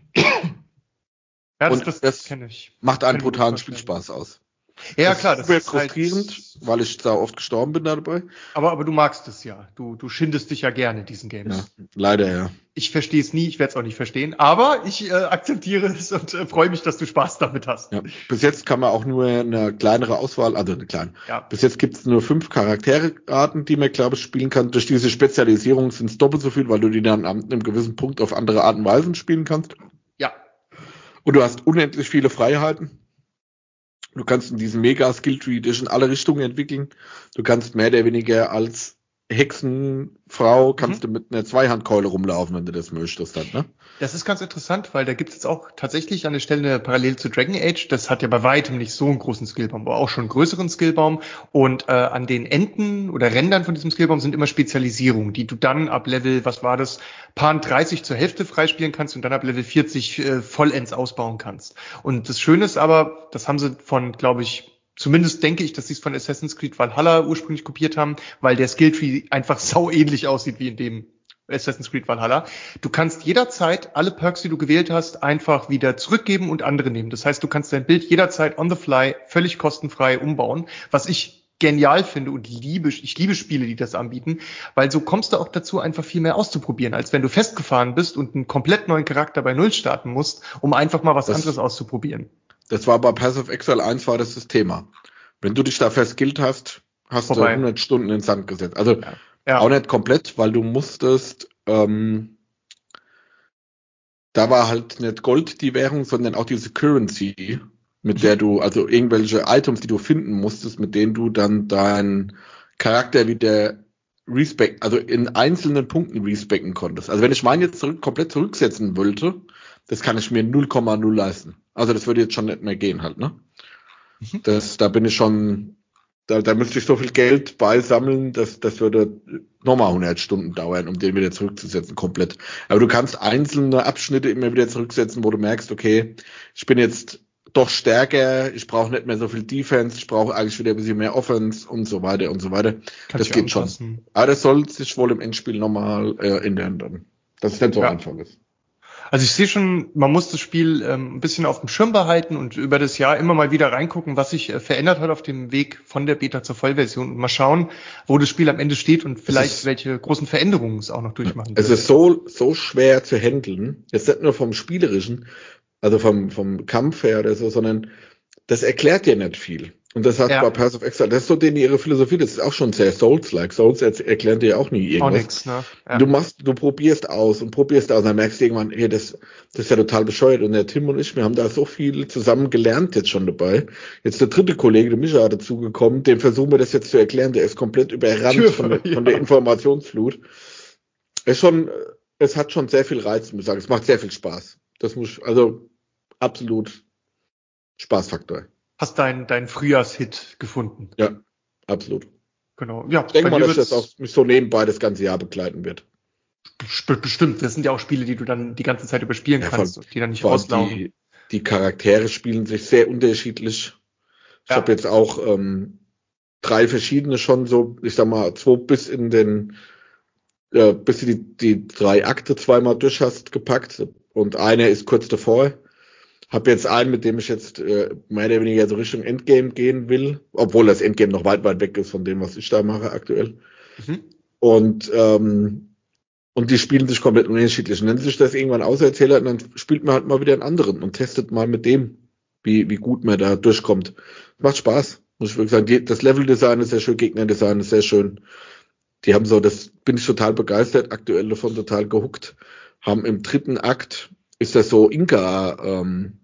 Ja, das, und das, das kenne ich. macht einen brutalen Spielspaß aus. Ja, das klar, ist das super ist frustrierend, halt, weil ich da oft gestorben bin dabei. Aber, aber du magst es ja. Du, du schindest dich ja gerne in diesen Games. Ja, leider, ja. Ich verstehe es nie, ich werde es auch nicht verstehen, aber ich äh, akzeptiere es und äh, freue mich, dass du Spaß damit hast. Ja, bis jetzt kann man auch nur eine kleinere Auswahl, also eine kleine. Ja. Bis jetzt gibt es nur fünf Charakterarten, die man, glaube ich, spielen kann. Durch diese Spezialisierung sind es doppelt so viel, weil du die dann an einem gewissen Punkt auf andere Arten und Weisen spielen kannst. Ja. Und du hast unendlich viele Freiheiten. Du kannst in diesem Mega-Skill-Tree dich in alle Richtungen entwickeln. Du kannst mehr oder weniger als Hexenfrau kannst mhm. du mit einer Zweihandkeule rumlaufen, wenn du das möchtest dann, ne? Das ist ganz interessant, weil da gibt es jetzt auch tatsächlich an der Stelle eine Parallele zu Dragon Age. Das hat ja bei weitem nicht so einen großen Skillbaum, aber auch schon einen größeren Skillbaum. Und äh, an den Enden oder Rändern von diesem Skillbaum sind immer Spezialisierungen, die du dann ab Level, was war das, Pan dreißig zur Hälfte freispielen kannst und dann ab Level vierzig äh, vollends ausbauen kannst. Und das Schöne ist aber, das haben sie von, glaube ich, zumindest denke ich, dass sie es von Assassin's Creed Valhalla ursprünglich kopiert haben, weil der Skilltree einfach sau ähnlich aussieht wie in dem Assassin's Creed Valhalla. Du kannst jederzeit alle Perks, die du gewählt hast, einfach wieder zurückgeben und andere nehmen. Das heißt, du kannst dein Bild jederzeit on the fly völlig kostenfrei umbauen, was ich genial finde und liebe, ich liebe Spiele, die das anbieten, weil so kommst du auch dazu, einfach viel mehr auszuprobieren, als wenn du festgefahren bist und einen komplett neuen Charakter bei Null starten musst, um einfach mal was das anderes auszuprobieren. Das war bei Path of Exile eins war das das Thema. Wenn du dich da verskillt hast, hast Vorbei. du hundert Stunden in den Sand gesetzt. Also ja. Ja. auch nicht komplett, weil du musstest, ähm, da war halt nicht Gold die Währung, sondern auch diese Currency, mit der du, also irgendwelche Items, die du finden musstest, mit denen du dann deinen Charakter wieder respect, also in einzelnen Punkten respecken konntest. Also wenn ich meinen jetzt zurück, komplett zurücksetzen wollte, das kann ich mir null Komma null leisten. Also das würde jetzt schon nicht mehr gehen halt, ne? Das, da bin ich schon, da, da müsste ich so viel Geld beisammeln, dass das würde nochmal hundert Stunden dauern, um den wieder zurückzusetzen, komplett. Aber du kannst einzelne Abschnitte immer wieder zurücksetzen, wo du merkst, okay, ich bin jetzt doch stärker, ich brauche nicht mehr so viel Defense, ich brauche eigentlich wieder ein bisschen mehr Offense und so weiter und so weiter. Kann das geht anpassen. Schon. Aber das soll sich wohl im Endspiel nochmal äh, ändern dann. Dass es nicht so ja. einfach ist. Also ich sehe schon, man muss das Spiel ähm, ein bisschen auf dem Schirm behalten und über das Jahr immer mal wieder reingucken, was sich äh, verändert hat auf dem Weg von der Beta zur Vollversion und mal schauen, wo das Spiel am Ende steht und vielleicht ist, welche großen Veränderungen es auch noch durchmachen wird. Es ist so so schwer zu handeln, jetzt nicht nur vom Spielerischen, also vom vom Kampf her oder so, sondern das erklärt dir nicht viel. Und das hat ja. bei Path of Exile, das ist so denen ihre Philosophie, das ist auch schon sehr Souls-like. Souls erklären dir ja auch nie irgendwas. Auch nix, ne? Ja. Du machst, du probierst aus und probierst aus und dann merkst du irgendwann, hey, das, das ist ja total bescheuert. Und der Tim und ich, wir haben da so viel zusammen gelernt jetzt schon dabei. Jetzt der dritte Kollege, der Micha, dazugekommen, dem versuchen wir das jetzt zu erklären, der ist komplett überrannt Tür, von, der, ja. von der Informationsflut. Es ist schon, es hat schon sehr viel Reiz, muss ich sagen. Es macht sehr viel Spaß. Das muss, also, absolut Spaßfaktor. Hast deinen dein Frühjahrshit gefunden. Ja, absolut. Genau. Ja, ich denke mal, dass das auch mich so nebenbei das ganze Jahr begleiten wird. Bestimmt. Das sind ja auch Spiele, die du dann die ganze Zeit überspielen ja, kannst, die dann nicht auslaufen. Die, die Charaktere spielen sich sehr unterschiedlich. Ich ja. habe jetzt auch ähm, drei verschiedene schon so, ich sag mal, zwei bis in den äh, bis du die, die drei Akte zweimal durch hast gepackt und einer ist kurz davor. Hab jetzt einen, mit dem ich jetzt äh, mehr oder weniger so Richtung Endgame gehen will, obwohl das Endgame noch weit, weit weg ist von dem, was ich da mache aktuell. Mhm. Und ähm, und die spielen sich komplett unterschiedlich. Und wenn sich das irgendwann auserzählt, dann spielt man halt mal wieder einen anderen und testet mal mit dem, wie wie gut man da durchkommt. Macht Spaß, muss ich wirklich sagen. Die, das Leveldesign ist sehr schön, Gegnerdesign ist sehr schön. Die haben so, das bin ich total begeistert, aktuell davon total gehuckt. Haben im dritten Akt ist das so Inka, ähm,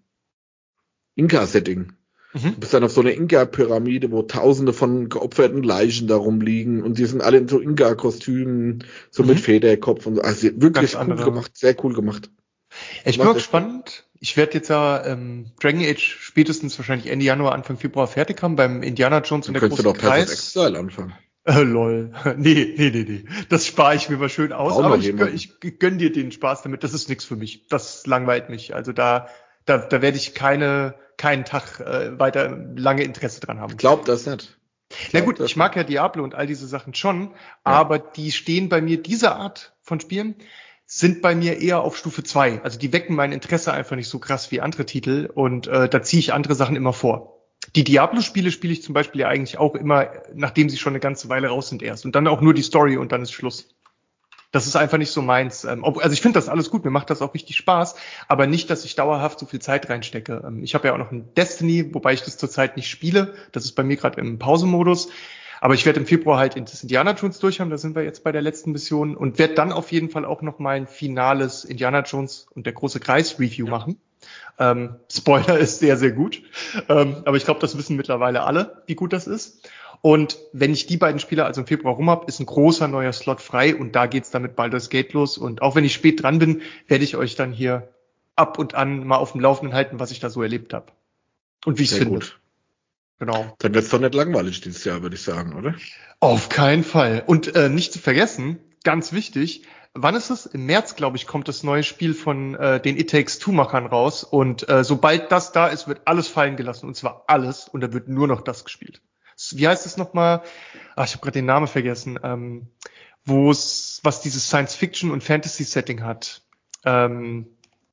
Inka-Setting. Mhm. Du bist dann auf so einer Inka-Pyramide, wo tausende von geopferten Leichen da rumliegen und die sind alle in so Inka-Kostümen, so mhm. mit Federkopf und so. Also wirklich Ganz cool andere. gemacht, sehr cool gemacht. Ich bin auch gespannt. Ich werde jetzt ja ähm, Dragon Age spätestens wahrscheinlich Ende Januar, Anfang Februar fertig haben beim Indiana Jones und der große Kreis. Könntest du doch Path of Exile anfangen. Äh, lol. Nee, nee, nee, nee. Das spare ich mir mal schön aus. Auch aber ich, gönn, ich gönn dir den Spaß damit. Das ist nichts für mich. Das langweilt mich. Also da, da, da werde ich keine, keinen Tag äh, weiter lange Interesse dran haben. Ich glaub das nicht. Ich Na gut, ich mag ja Diablo und all diese Sachen schon, ja. aber die stehen bei mir, diese Art von Spielen, sind bei mir eher auf Stufe zwei. Also die wecken mein Interesse einfach nicht so krass wie andere Titel und äh, da ziehe ich andere Sachen immer vor. Die Diablo-Spiele spiele ich zum Beispiel ja eigentlich auch immer, nachdem sie schon eine ganze Weile raus sind erst. Und dann auch nur die Story und dann ist Schluss. Das ist einfach nicht so meins. Also ich finde das alles gut, mir macht das auch richtig Spaß, aber nicht, dass ich dauerhaft so viel Zeit reinstecke. Ich habe ja auch noch ein Destiny, wobei ich das zurzeit nicht spiele. Das ist bei mir gerade im Pausemodus. Aber ich werde im Februar halt das Indiana Jones durch haben, da sind wir jetzt bei der letzten Mission und werde dann auf jeden Fall auch noch mal ein finales Indiana Jones und der große Kreis Review machen. Ähm, Spoiler ist sehr, sehr gut. Ähm, aber ich glaube, das wissen mittlerweile alle, wie gut das ist. Und wenn ich die beiden Spiele also im Februar rum habe, ist ein großer neuer Slot frei und da geht's dann mit Baldur's Gate los. Und auch wenn ich spät dran bin, werde ich euch dann hier ab und an mal auf dem Laufenden halten, was ich da so erlebt habe. Und wie ich es finde. Gut. Genau. Dann wird's doch nicht langweilig dieses Jahr, würde ich sagen, oder? Auf keinen Fall. Und äh, nicht zu vergessen, ganz wichtig, wann ist es? Im März, glaube ich, kommt das neue Spiel von äh, den It Takes Two-Machern raus. Und äh, sobald das da ist, wird alles fallen gelassen. Und zwar alles. Und da wird nur noch das gespielt. Wie heißt es nochmal? Ach, ich habe gerade den Namen vergessen. Ähm, wo es, was dieses Science-Fiction- und Fantasy-Setting hat. Ähm,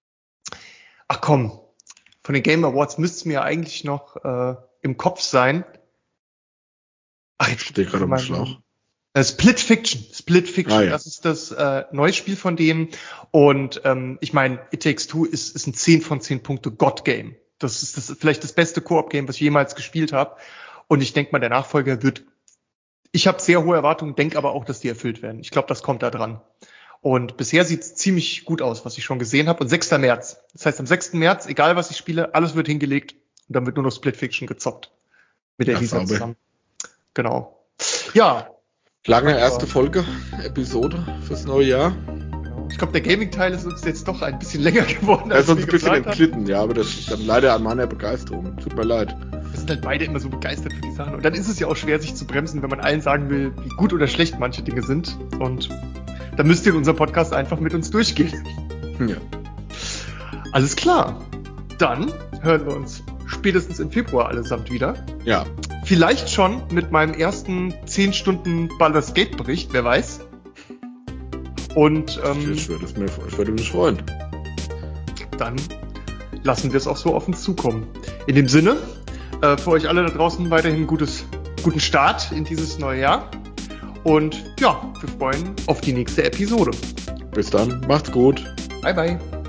ach komm, von den Game Awards müsste es mir eigentlich noch äh, im Kopf sein. Ach, jetzt stehe gerade am Schlauch. Äh, Split Fiction, Split Fiction, ah, ja. Das ist das äh, neue Spiel von denen. Und ähm, ich meine, It Takes Two ist, ist ein zehn von zehn Punkte God-Game. Das ist das, vielleicht das beste Koop-Game, was ich jemals gespielt habe. Und ich denke mal, der Nachfolger wird, ich habe sehr hohe Erwartungen, denke aber auch, dass die erfüllt werden. Ich glaube, das kommt da dran. Und bisher sieht es ziemlich gut aus, was ich schon gesehen habe. Und sechster März. Das heißt, am sechsten März, egal was ich spiele, alles wird hingelegt und dann wird nur noch Split Fiction gezockt. Mit der Elisa zusammen. Genau. Ja. Lange erste Folge, Episode fürs neue Jahr. Ich glaube, der Gaming-Teil ist uns jetzt doch ein bisschen länger geworden. Er ist uns ein bisschen entglitten, ja, aber das ist dann leider an meiner Begeisterung. Tut mir leid. Wir sind halt beide immer so begeistert für die Sachen. Und dann ist es ja auch schwer, sich zu bremsen, wenn man allen sagen will, wie gut oder schlecht manche Dinge sind. Und dann müsst ihr in unserem Podcast einfach mit uns durchgehen. Ja. Alles klar. Dann hören wir uns spätestens im Februar allesamt wieder. Ja. Vielleicht schon mit meinem ersten zehn Stunden Baldur's Gate Bericht, wer weiß. Und ähm, ich würde, es mir, ich würde mich freuen. Dann lassen wir es auch so auf uns zukommen. In dem Sinne, äh, für euch alle da draußen weiterhin gutes, guten Start in dieses neue Jahr. Und ja, wir freuen auf die nächste Episode. Bis dann, macht's gut. Bye, bye.